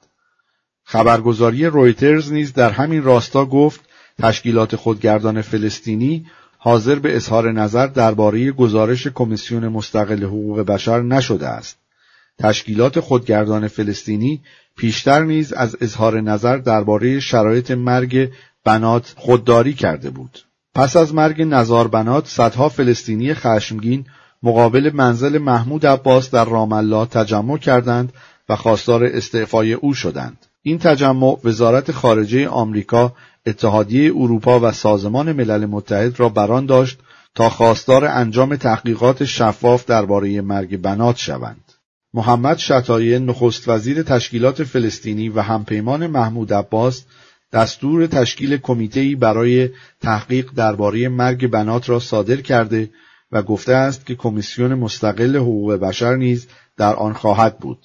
Speaker 5: خبرگزاری رویترز نیز در همین راستا گفت تشکیلات خودگردان فلسطینی حاضر به اظهار نظر درباره گزارش کمیسیون مستقل حقوق بشر نشده است. تشکیلات خودگردان فلسطینی پیشتر نیز از اظهار نظر درباره شرایط مرگ بنات خودداری کرده بود. پس از مرگ نزار بنات صدها فلسطینی خشمگین مقابل منزل محمود عباس در رام الله تجمع کردند و خواستار استعفای او شدند. این تجمع وزارت خارجه آمریکا، اتحادیه اروپا و سازمان ملل متحد را بران داشت تا خواستار انجام تحقیقات شفاف درباره مرگ بنات شوند. محمد شطایه نخست وزیر تشکیلات فلسطینی و همپیمان محمود عباس دستور تشکیل کمیته‌ای برای تحقیق درباره مرگ بنات را صادر کرده و گفته است که کمیسیون مستقل حقوق بشر نیز در آن خواهد بود.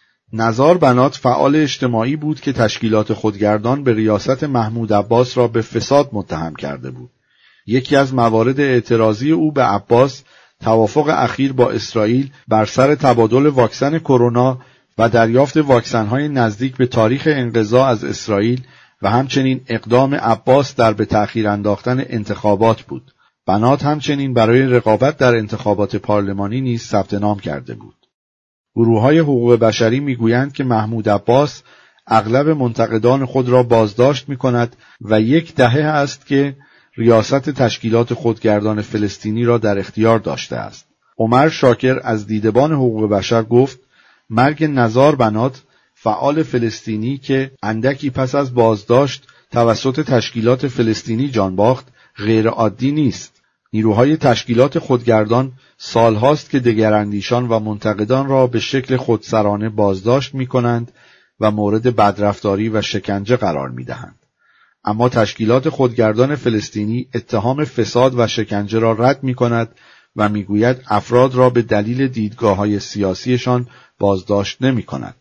Speaker 5: نزار بنات فعال اجتماعی بود که تشکیلات خودگردان به ریاست محمود عباس را به فساد متهم کرده بود. یکی از موارد اعتراضی او به عباس توافق اخیر با اسرائیل بر سر تبادل واکسن کرونا و دریافت واکسن‌های نزدیک به تاریخ انقضا از اسرائیل و همچنین اقدام عباس در به تأخیر انداختن انتخابات بود. بنات همچنین برای رقابت در انتخابات پارلمانی نیز ثبت نام کرده بود. گروه‌های حقوق بشری می‌گویند که محمود عباس اغلب منتقدان خود را بازداشت می‌کند و یک دهه است که ریاست تشکیلات خودگردان فلسطینی را در اختیار داشته است. عمر شاکر از دیدبان حقوق بشر گفت مرگ نزار بنات فعال فلسطینی که اندکی پس از بازداشت توسط تشکیلات فلسطینی جان باخت غیر عادی نیست. نیروهای تشکیلات خودگردان سالهاست که دگراندیشان و منتقدان را به شکل خودسرانه بازداشت می‌کنند و مورد بدرفتاری و شکنجه قرار می‌دهند. اما تشکیلات خودگردان فلسطینی اتهام فساد و شکنجه را رد می‌کند و می‌گوید افراد را به دلیل دیدگاه‌های سیاسیشان بازداشت نمی‌کند.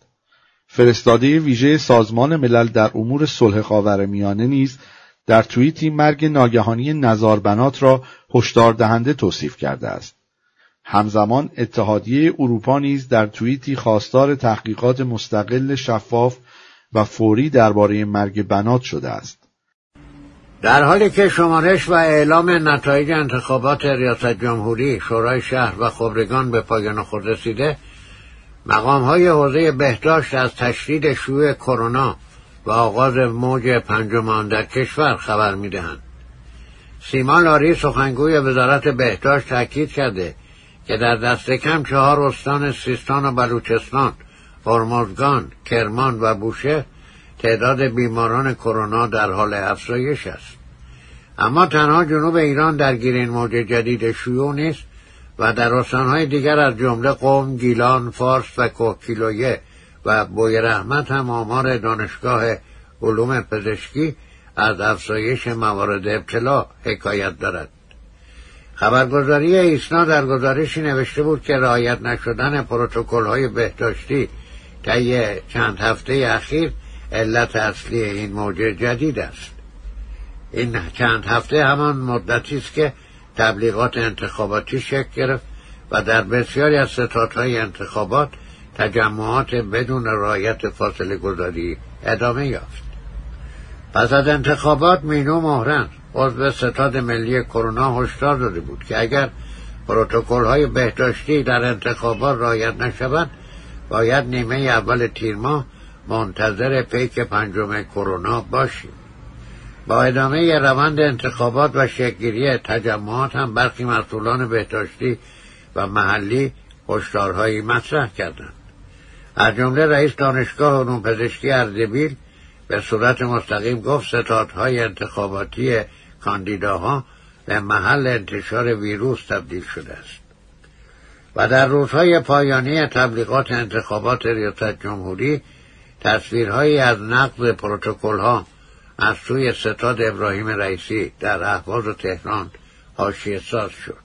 Speaker 5: فرستاده ویژه سازمان ملل در امور صلح خاورمیانه نیز در توییتی مرگ ناگهانی نزار بنات را هشدار دهنده توصیف کرده است. همزمان اتحادیه اروپا نیز در توییتی خواستار تحقیقات مستقل شفاف و فوری درباره مرگ بنات شده است.
Speaker 6: در حالی که شمارش و اعلام نتایج انتخابات ریاست جمهوری، شورای شهر و خبرگان به پایان خود رسیده، مقام‌های حوزه بهداشت از تشدید شیوع کرونا و آغاز موج پنجم آن در کشور خبر می‌دهند. سیما لاری سخنگوی وزارت بهداشت تاکید کرده که در دست کم چهار استان سیستان و بلوچستان، هرمزگان، کرمان و بوشهر تعداد بیماران کرونا در حال افزایش است. اما تنها جنوب ایران درگیر این موج جدید شیوع نیست و در استانهای دیگر از جمله قم، گیلان، فارس و کوهگیلویه و بوی رحمت هم آمار دانشگاه علوم پزشکی از افزایش موارد ابتلا حکایت دارد. خبرگزاری ایسنا در گزارشی نوشته بود که رعایت نشدن پروتکل‌های بهداشتی طی چند هفته اخیر علت اصلی این موج جدید است. این چند هفته همان مدتی است که تبلیغات انتخاباتی شکل گرفت و در بسیاری از ستادهای انتخابات تجمعات بدون رعایت فاصله گذاری ادامه یافت. پس از انتخابات مینو مهران عضو ستاد ملی کرونا هشدار داده بود که اگر پروتکل‌های بهداشتی در انتخابات رعایت نشوند باید نیمه اول تیر ماه منتظر پیک پنجم کرونا باشیم. با ادامه روند انتخابات و شکل‌گیری تجمعات هم برخی مسئولان بهداشتی و محلی هشدارهایی مطرح کردند. از جمله رئیس دانشگاه علوم پزشکی اردبیل به صورت مستقیم گفت ستادهای انتخاباتی کاندیداها به محل انتشار ویروس تبدیل شده است. و در روزهای پایانی تبلیغات انتخابات ریاست جمهوری تصویرهایی از نقض پروتکل‌ها از سوی ستاد ابراهیم رئیسی در اهواز و تهران حاشیه‌ساز شد.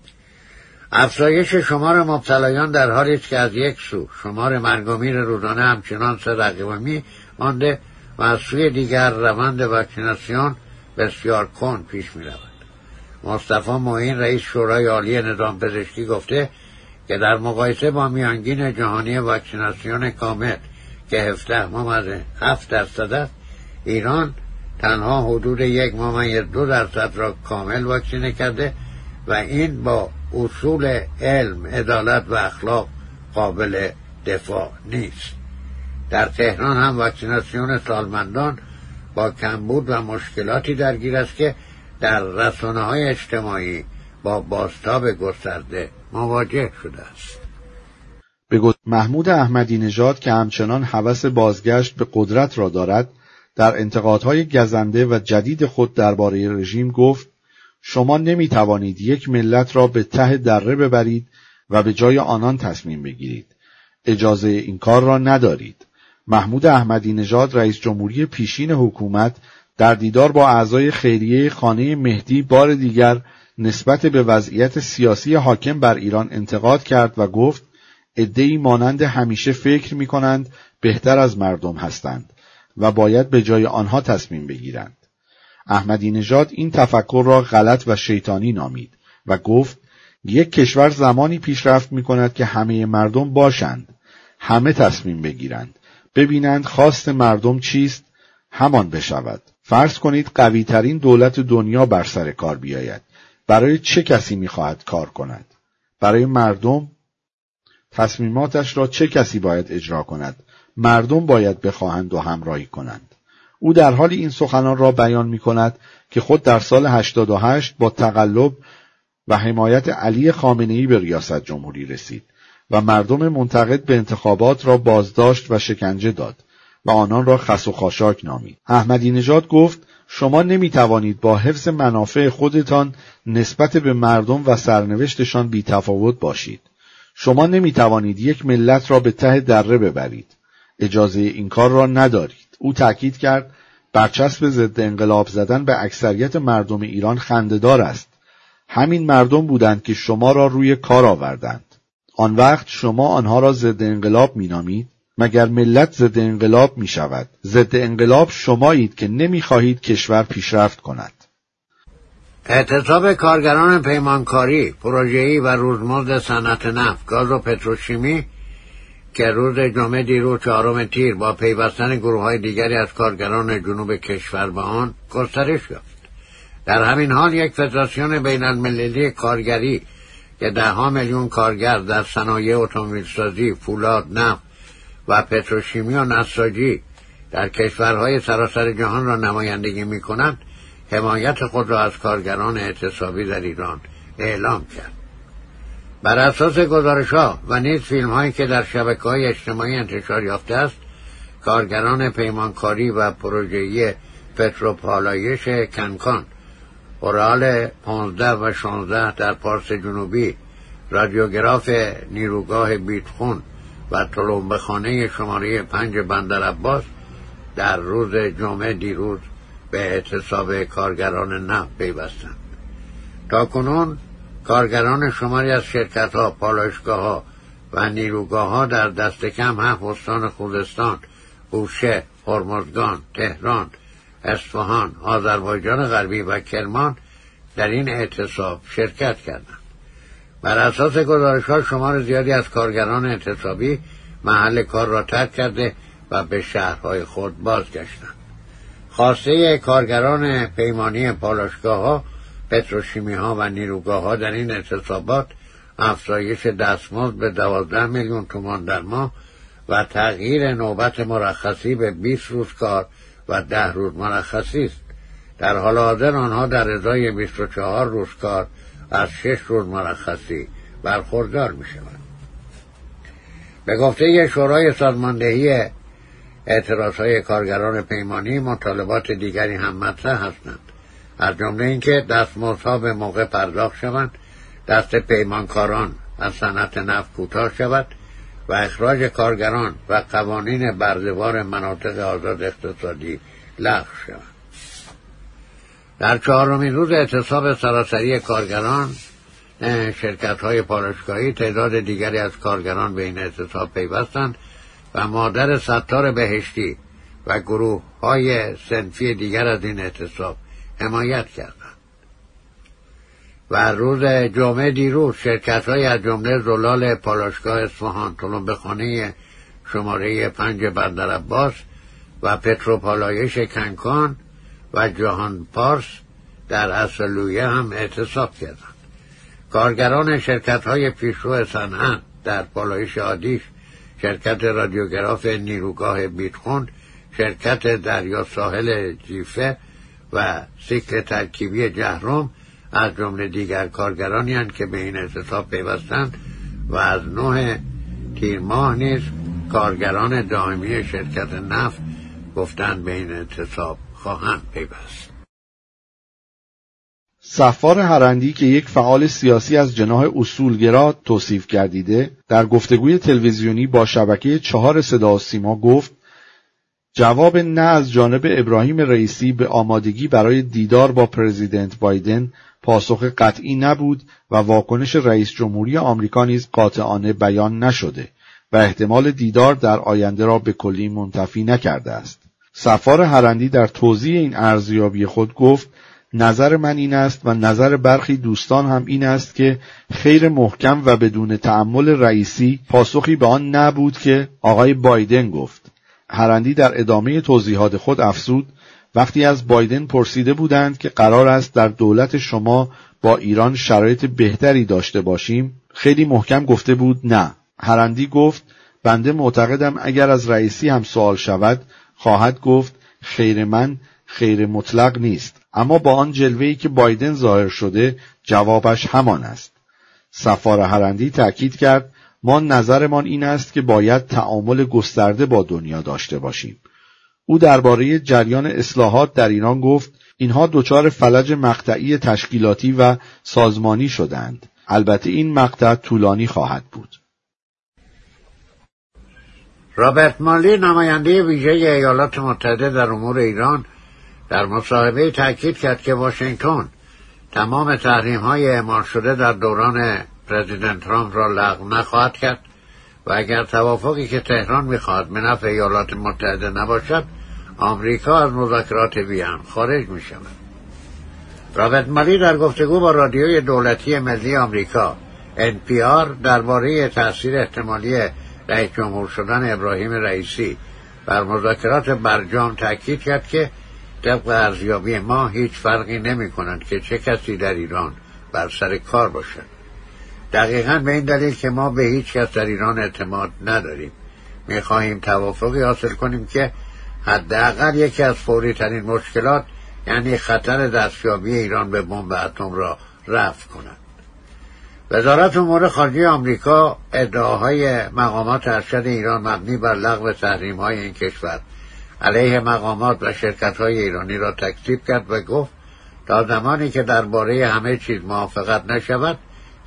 Speaker 6: افزایش شمار مبتلایان در حالی است که از یک سو شمار مرگ و میر روزانه همچنان سه رقمی مانده و از سوی دیگر روند واکسیناسیون بسیار کند پیش می رود. مصطفی معین رئیس شورای عالی نظام پزشکی گفته که در مقایسه با میانگین جهانی واکسیناسیون کامل که هفده ممیز هفت درصد است، ایران تنها حدود یک ممیز دو درصد را کامل واکسینه کرده و این با اصول علم، عدالت و اخلاق قابل دفاع نیست. در تهران هم واکسیناسیون سالمندان با کمبود و مشکلاتی درگیر است که در رسانه‌های اجتماعی با بازتاب گسترده مواجه شده است.
Speaker 5: به گفته محمود احمدی نژاد که همچنان هوس بازگشت به قدرت را دارد، در انتقادهای گزنده و جدید خود درباره رژیم گفت: شما نمی توانید یک ملت را به ته دره ببرید و به جای آنان تصمیم بگیرید. اجازه این کار را ندارید. محمود احمدی نژاد رئیس جمهوری پیشین حکومت در دیدار با اعضای خیریه خانه مهدی بار دیگر نسبت به وضعیت سیاسی حاکم بر ایران انتقاد کرد و گفت: عده‌ای مانند همیشه فکر می‌کنند بهتر از مردم هستند و باید به جای آنها تصمیم بگیرند. احمدی نژاد این تفکر را غلط و شیطانی نامید و گفت: یک کشور زمانی پیشرفت می‌کند که همه مردم باشند، همه تصمیم بگیرند، ببینند خواست مردم چیست، همان بشود. فرض کنید قوی ترین دولت دنیا بر سر کار بیاید. برای چه کسی می‌خواهد کار کند؟ برای مردم؟ تصمیماتش را چه کسی باید اجرا کند؟ مردم باید بخواهند و همراهی کنند. او در حال این سخنان را بیان می‌کند که خود در سال هشتاد و هشت با تقلب و حمایت علی خامنه‌ای به ریاست جمهوری رسید و مردم منتقد به انتخابات را بازداشت و شکنجه داد و آنان را خس و خاشاک نامید. احمدی نژاد گفت: شما نمی‌توانید با حفظ منافع خودتان نسبت به مردم و سرنوشتشان بی‌تفاوت باشید. شما نمی‌توانید یک ملت را به ته دره ببرید. اجازه این کار را ندارید. او تأکید کرد برچسب ضد انقلاب زدن به اکثریت مردم ایران خنده‌دار است. همین مردم بودند که شما را روی کار آوردند. آن وقت شما آنها را ضد انقلاب می‌نامید؟ مگر ملت ضد انقلاب می‌شود؟ ضد انقلاب شمایید که نمی‌خواهید کشور پیشرفت کند.
Speaker 6: اعتصاب کارگران پیمانکاری، پروژه‌ای و روزمزد صنعت نفت، گاز و پتروشیمی که روز جمعه دیروز چهارم تیر با پیوستن گروه‌های دیگری از کارگران جنوب کشور به آن گسترش یافت. در همین حال یک فدراسیون بین المللی کارگری که ده ها میلیون کارگر در صنایع اتومبیلسازی، فولاد، نفت و پتروشیمی و نساجی در کشورهای سراسر جهان را نمایندگی می‌کنند، حمایت خود را از کارگران اعتصابی در ایران اعلام کرد. بر اساس گزارش‌ها و نیز فیلم‌هایی که در شبکه‌های اجتماعی انتشار یافته است، کارگران پیمانکاری و پروژه‌ای پتروپالایش کنکان، اورال پانزده و شانزده در پارس جنوبی رادیوگراف نیروگاه بیتخون و تلمبه‌خانه شماره پنج بندر عباس در روز جمعه دیروز به اعتصاب کارگران نفت پیوستند. تاکنون کارگران شماری از شرکت‌ها، پالایشگاه‌ها و نیروگاه‌ها در دست کم هفت استان خوزستان، بوشهر، هرمزگان، تهران، اصفهان، آذربایجان غربی و کرمان در این اعتصاب شرکت کردند. بر اساس گزارش‌ها شمار زیادی از کارگران اعتصابی محل کار را ترک کرده و به شهرهای خود بازگشتند. خواسته کارگران پیمانی پالایشگاه‌ها، پتروشیمی‌ها و نیروگاه‌ها در این اعتصابات افزایش دستمزد به دوازده میلیون تومان در ماه و تغییر نوبت مرخصی به بیست روز کار و ده روز مرخصی است. در حال حاضر آنها در ازای بیست و چهار روز کار از شش روز مرخصی برخوردار می‌شوند. به گفته شورای سازماندهی اعتراضهای کارگران پیمانی، مطالبات دیگری هم مطرح هستند، از جمله اینکه دستمزدها به موقع پرداخت شوند، دست پیمانکاران از صنعت نفت کوتاه شود و اخراج کارگران و قوانین برده‌وار مناطق آزاد اقتصادی لغو شود. در چهارمین روز اعتصاب سراسری کارگران شرکت‌های پالایشگاهی، تعداد دیگری از کارگران به این اعتصاب پیوستند و مادر ستار بهشتی و گروه‌های صنفی دیگر از این اعتصاب حمایت کردند. و روز جمعه دیروز شرکت‌های از جمله زلال پالایشگاه اصفهان، تلمبه‌خانه شماره پنج بندر عباس و پتروپالایش کنکان و جهان پارس در اصلویه هم اعتصاب کردند. کارگران شرکت‌های پیشرو صنعت در پالایش آدیش، شرکت رادیوگراف نیروگاه بیتخون، شرکت دریا ساحل جیفه و سیکل ترکیبی جهرم از جمله دیگر کارگرانی هستند که به این اعتصاب پیوستند و از نه تیر ماه نیز کارگران دائمی شرکت نفت گفتند به این اعتصاب خواهند پیوست.
Speaker 5: صفار هرندی که یک فعال سیاسی از جناح اصولگرا توصیف گردیده، در گفتگوی تلویزیونی با شبکه چهار صدا و سیما گفت جواب نه از جانب ابراهیم رئیسی به آمادگی برای دیدار با پرزیدنت بایدن پاسخ قطعی نبود و واکنش رئیس جمهوری آمریکا نیز قاطعانه بیان نشده و احتمال دیدار در آینده را به کلی منتفی نکرده است. صفار هرندی در توضیح این ارزیابی خود گفت نظر من این است و نظر برخی دوستان هم این است که خیر محکم و بدون تأمل رئیسی پاسخی به آن نبود که آقای بایدن گفت. هرندی در ادامه توضیحات خود افزود وقتی از بایدن پرسیده بودند که قرار است در دولت شما با ایران شرایط بهتری داشته باشیم، خیلی محکم گفته بود نه. هرندی گفت بنده معتقدم اگر از رئیسی هم سوال شود خواهد گفت خیر من خیر مطلق نیست، اما با آن جلوه‌ای که بایدن ظاهر شده جوابش همان است. صفار هرندی تأکید کرد ما نظرمان این است که باید تعامل گسترده با دنیا داشته باشیم. او درباره جریان اصلاحات در ایران گفت اینها دچار فلج مقطعی تشکیلاتی و سازمانی شدند. البته این مقطع طولانی خواهد بود.
Speaker 6: رابرت مالی، نماینده ویژه ایالات متحده در امور ایران، در مصاحبه تاکید کرد که واشنگتن تمام تحریم‌های اعمال شده در دوران پرزیدنت ترامپ را لغو نخواهد کرد و اگر توافقی که تهران می‌خواهد به نفع ایالات متحده نباشد، آمریکا از مذاکرات وین خارج می‌شود. رابرت مالی در گفتگو با رادیوی دولتی ملی آمریکا ان پی آر درباره تأثیر احتمالی رئیس جمهور شدن ابراهیم رئیسی بر مذاکرات برجام تاکید کرد که طبق ارزیابی ما هیچ فرقی نمی کند که چه کسی در ایران بر سر کار باشد. دقیقاً به این دلیل که ما به هیچ کس در ایران اعتماد نداریم. می خواهیم توافقی حاصل کنیم که حداقل یکی از فوری ترین مشکلات یعنی خطر دستیابی ایران به بمب اتم را رفع کند. وزارت امور خارجه آمریکا ادعاهای مقامات ارشد ایران مبنی بر لغو تحریم‌های این کشور علیه مقامات و شرکت‌های ایرانی را تکذیب کرد و گفت تا زمانی که درباره همه چیز موافقت نشود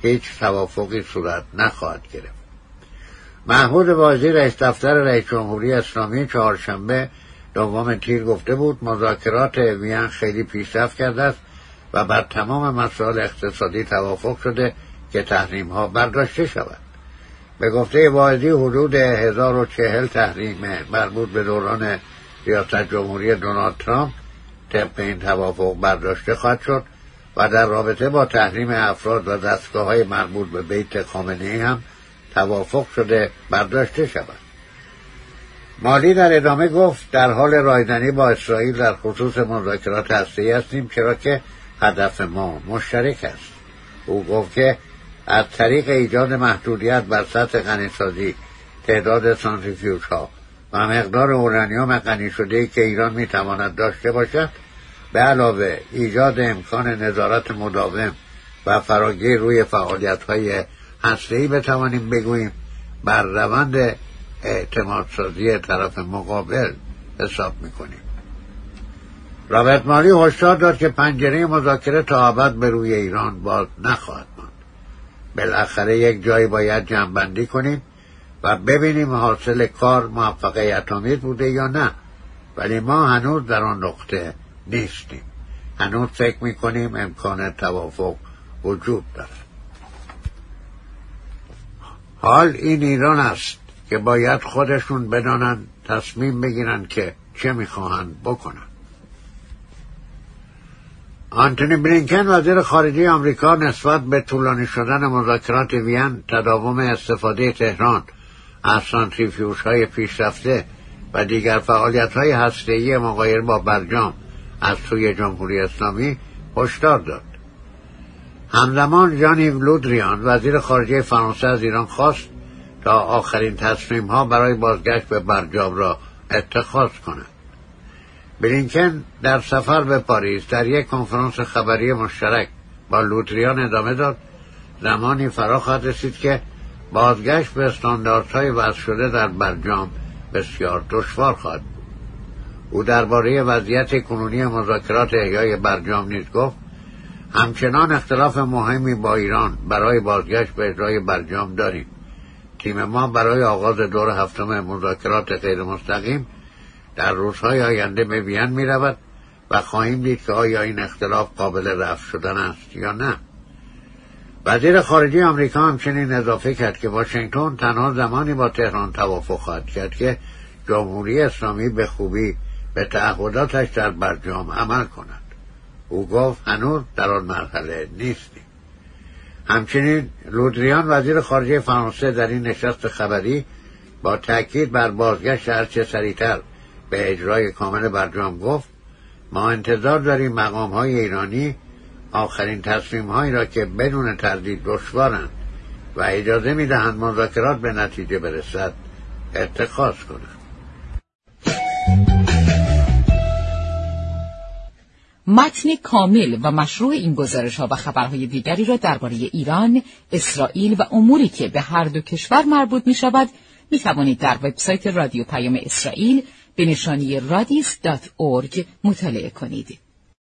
Speaker 6: هیچ توافقی صورت نخواهد گرفت. محمود واعظی رئیس دفتر رئیس جمهوری اسلامی چهارشنبه دوم تیر گفته بود مذاکرات وین خیلی پیشرفت کرده است و بر تمام مسائل اقتصادی توافق شده که تحریم ها برداشته شود. به گفته واعظی حدود هزار و چهل تحریم مربوط به دوران ریاست جمهوری دونالد ترامپ طبق این توافق برداشته خواهد شد و در رابطه با تحریم افراد و دستگاه های مربوط به بیت خامنه‌ای هم توافق شده برداشته شود. مالی در ادامه گفت در حال رایزنی با اسرائیل در خصوص مذاکرات هسته‌ای هستیم چرا که هدف ما مشترک است. او گفت که از طریق ایجاد محدودیت بر سطح غنیسازی، تعداد سانتریفیوژ ها و مقدار اورانیوم غنی شده‌ای که ایران میتواند داشته باشد، به علاوه ایجاد امکان نظارت مداوم و فراگیر روی فعالیت‌های هسته‌ای بتوانیم بگوییم بر روند اعتمادسازی طرف مقابل حساب میکنیم. رابرت مالی هشدار داد که پنجره مذاکره تا ابد به روی ایران باز نخواهد ماند. بالاخره یک جایی باید جمع‌بندی کنیم و ببینیم حاصل کار موفقیت آمیز بوده یا نه، ولی ما هنوز در آن نقطه نیستیم. هنوز فکر میکنیم امکان توافق وجود دارد. حال این ایران است که باید خودشون بدانند تصمیم بگیرن که چه میخواهند بکنن. آنتونی بلینکن وزیر خارجه آمریکا نسبت به طولانی شدن مذاکرات وین، تداوم استفاده تهران از سانتریفیوژهای پیشرفته و دیگر فعالیت‌های هسته‌ای مغایر با برجام از سوی جمهوری اسلامی هشدار داد. همزمان ژان ایو لودریان وزیر خارجه فرانسه از ایران خواست تا آخرین تصمیم‌ها برای بازگشت به برجام را اتخاذ کند. بلینکن در سفر به پاریس در یک کنفرانس خبری مشترک با لودریان ادامه داد زمانی فرا خواهد رسید که بازگشت به استانداردهای وضع شده در برجام بسیار دشوار خواهد بود. او درباره وضعیت کنونی مذاکرات احیای برجام نیز گفت همچنان اختلاف مهمی با ایران برای بازگشت به اجرای برجام داریم. تیم ما برای آغاز دور هفتم مذاکرات غیر مستقیم در روزهای آینده به وین می رود و خواهیم دید که آیا این اختلاف قابل رفع شدن است یا نه. وزیر خارجه آمریکا همچنین اضافه کرد که واشنگتن تنها زمانی با تهران توافق خواهد کرد که جمهوری اسلامی به خوبی به تعهداتش در برجام عمل کند. او گفت هنوز در آن مرحله نیستیم. همچنین لودریان وزیر خارجه فرانسه در این نشست خبری با تأکید بر بازگشت هرچه سریعتر به اجرای کامل برجام گفت ما انتظار داریم مقام‌های ایرانی آخرین تصمیم‌هایی را که بدون تردید دشوارند و اجازه می‌دهند مذاکرات به نتیجه برسد اتخاذ کنند.
Speaker 7: متن کامل و مشروع این گزارش‌ها و خبرهای دیگری را درباره ایران، اسرائیل و اموری که به هر دو کشور مربوط می‌شود می‌توانید در وبسایت رادیو پیام اسرائیل به نشانی رادیس دات اورگ مطالعه کنید.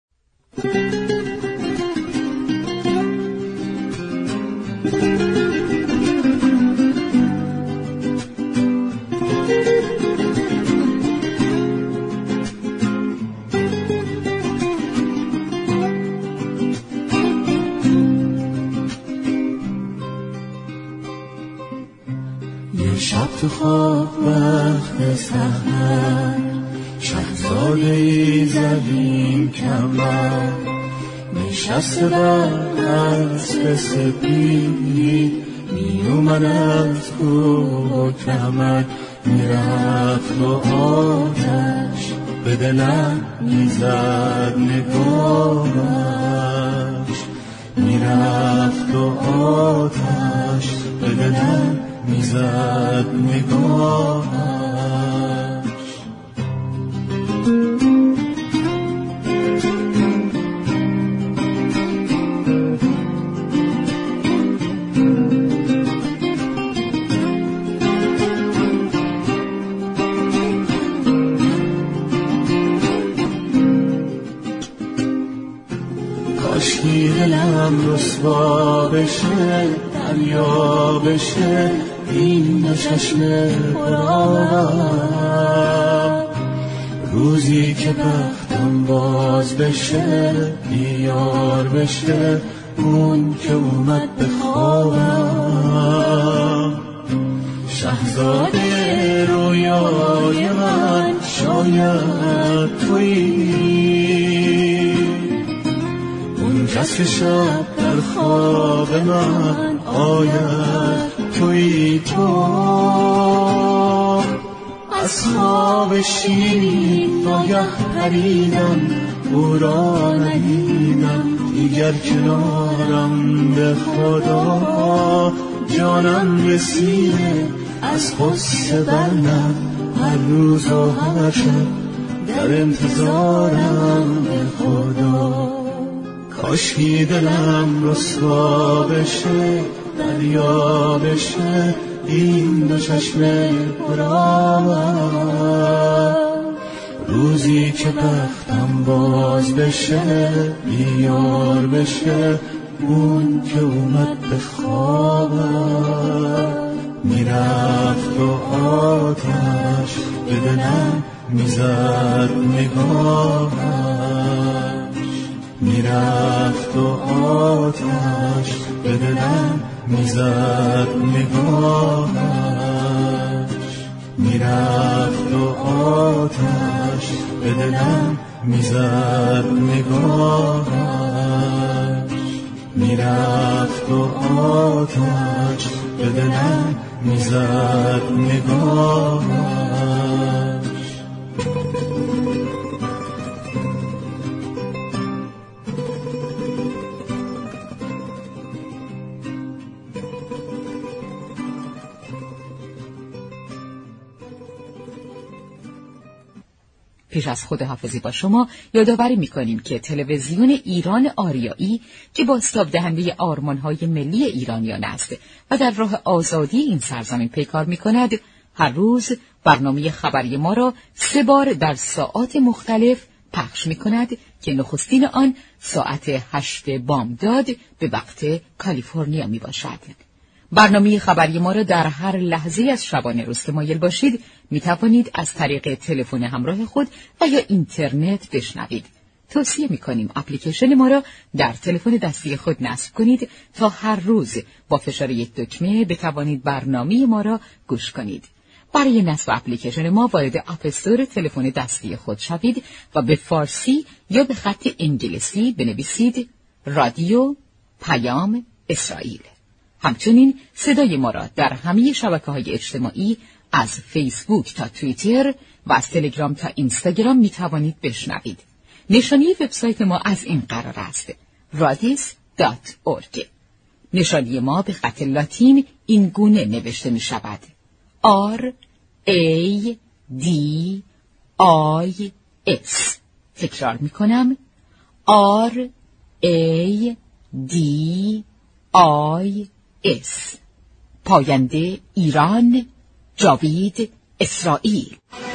Speaker 8: شب تو خواب وقت سحر شهزاده ای زدیم کمر نشسته بر اسب سپید می اومد از کوه و کمر میرفت و آتش به دلم میزد نگاهش میرفت و آتش به دلم میزد نگاهش. کاشکی دلم رسوا بشه، دریا بشه این دو چشم پرآبم. روزی که بختم باز بشه، بیار بشه اون که اومد به خوابم. شهزاده رویای من شاید تویی، اون کس که شب در خواب من آید تویی. تو از خواب شیرین ناگه پریدم، او را ندیدم دیگر کنارم. به خدا جانم رسیده از غصه برنم، هر روز و هر شب در انتظارم. به خدا کاشکی دلم رسوا بشه، دریا بشه این دو چشم پرآبم. روزی که بختم باز بشه، بیار بشه اون که اومد به خوابم. میرفت و آتش به دلم میزد نگاهش، میرفت و آتش به دلم میزد نگاهش، میرفت و آتش به دلم میزد نگاهش، میرفت و آتش به دلم میزد نگاهش.
Speaker 7: پیش از خداحافظی با شما یادآوری می‌کنیم که تلویزیون ایران آریایی که بازتاب دهنده آرمان‌های ملی ایرانیان است و در راه آزادی این سرزمین پیکار می‌کند، هر روز برنامه خبری ما را سه بار در ساعات مختلف پخش می‌کند که نخستین آن ساعت هشت بامداد به وقت کالیفرنیا میباشد. برنامه خبری ما را در هر لحظه از شبانه روز که مایل باشید می توانید از طریق تلفن همراه خود و یا اینترنت بشنوید. توصیه می کنیم اپلیکیشن ما را در تلفن دستی خود نصب کنید تا هر روز با فشار یک دکمه بتوانید برنامه ما را گوش کنید. برای نصب اپلیکیشن ما وارد اپ استور تلفن دستی خود شوید و به فارسی یا به خط انگلیسی بنویسید رادیو پیام اسرائیل. همچنین صدای ما را در همه شبکه‌های اجتماعی از فیسبوک تا توییتر و از تلگرام تا اینستاگرام می توانید بشنوید. نشانی وبسایت ما از این قرار است: رادیس دات اورگ. نشانی ما به خط لاتین این گونه نوشته می شود: R A D I S. تکرار می کنم: R A D I S. پاینده ایران، جاوید اسرائیل.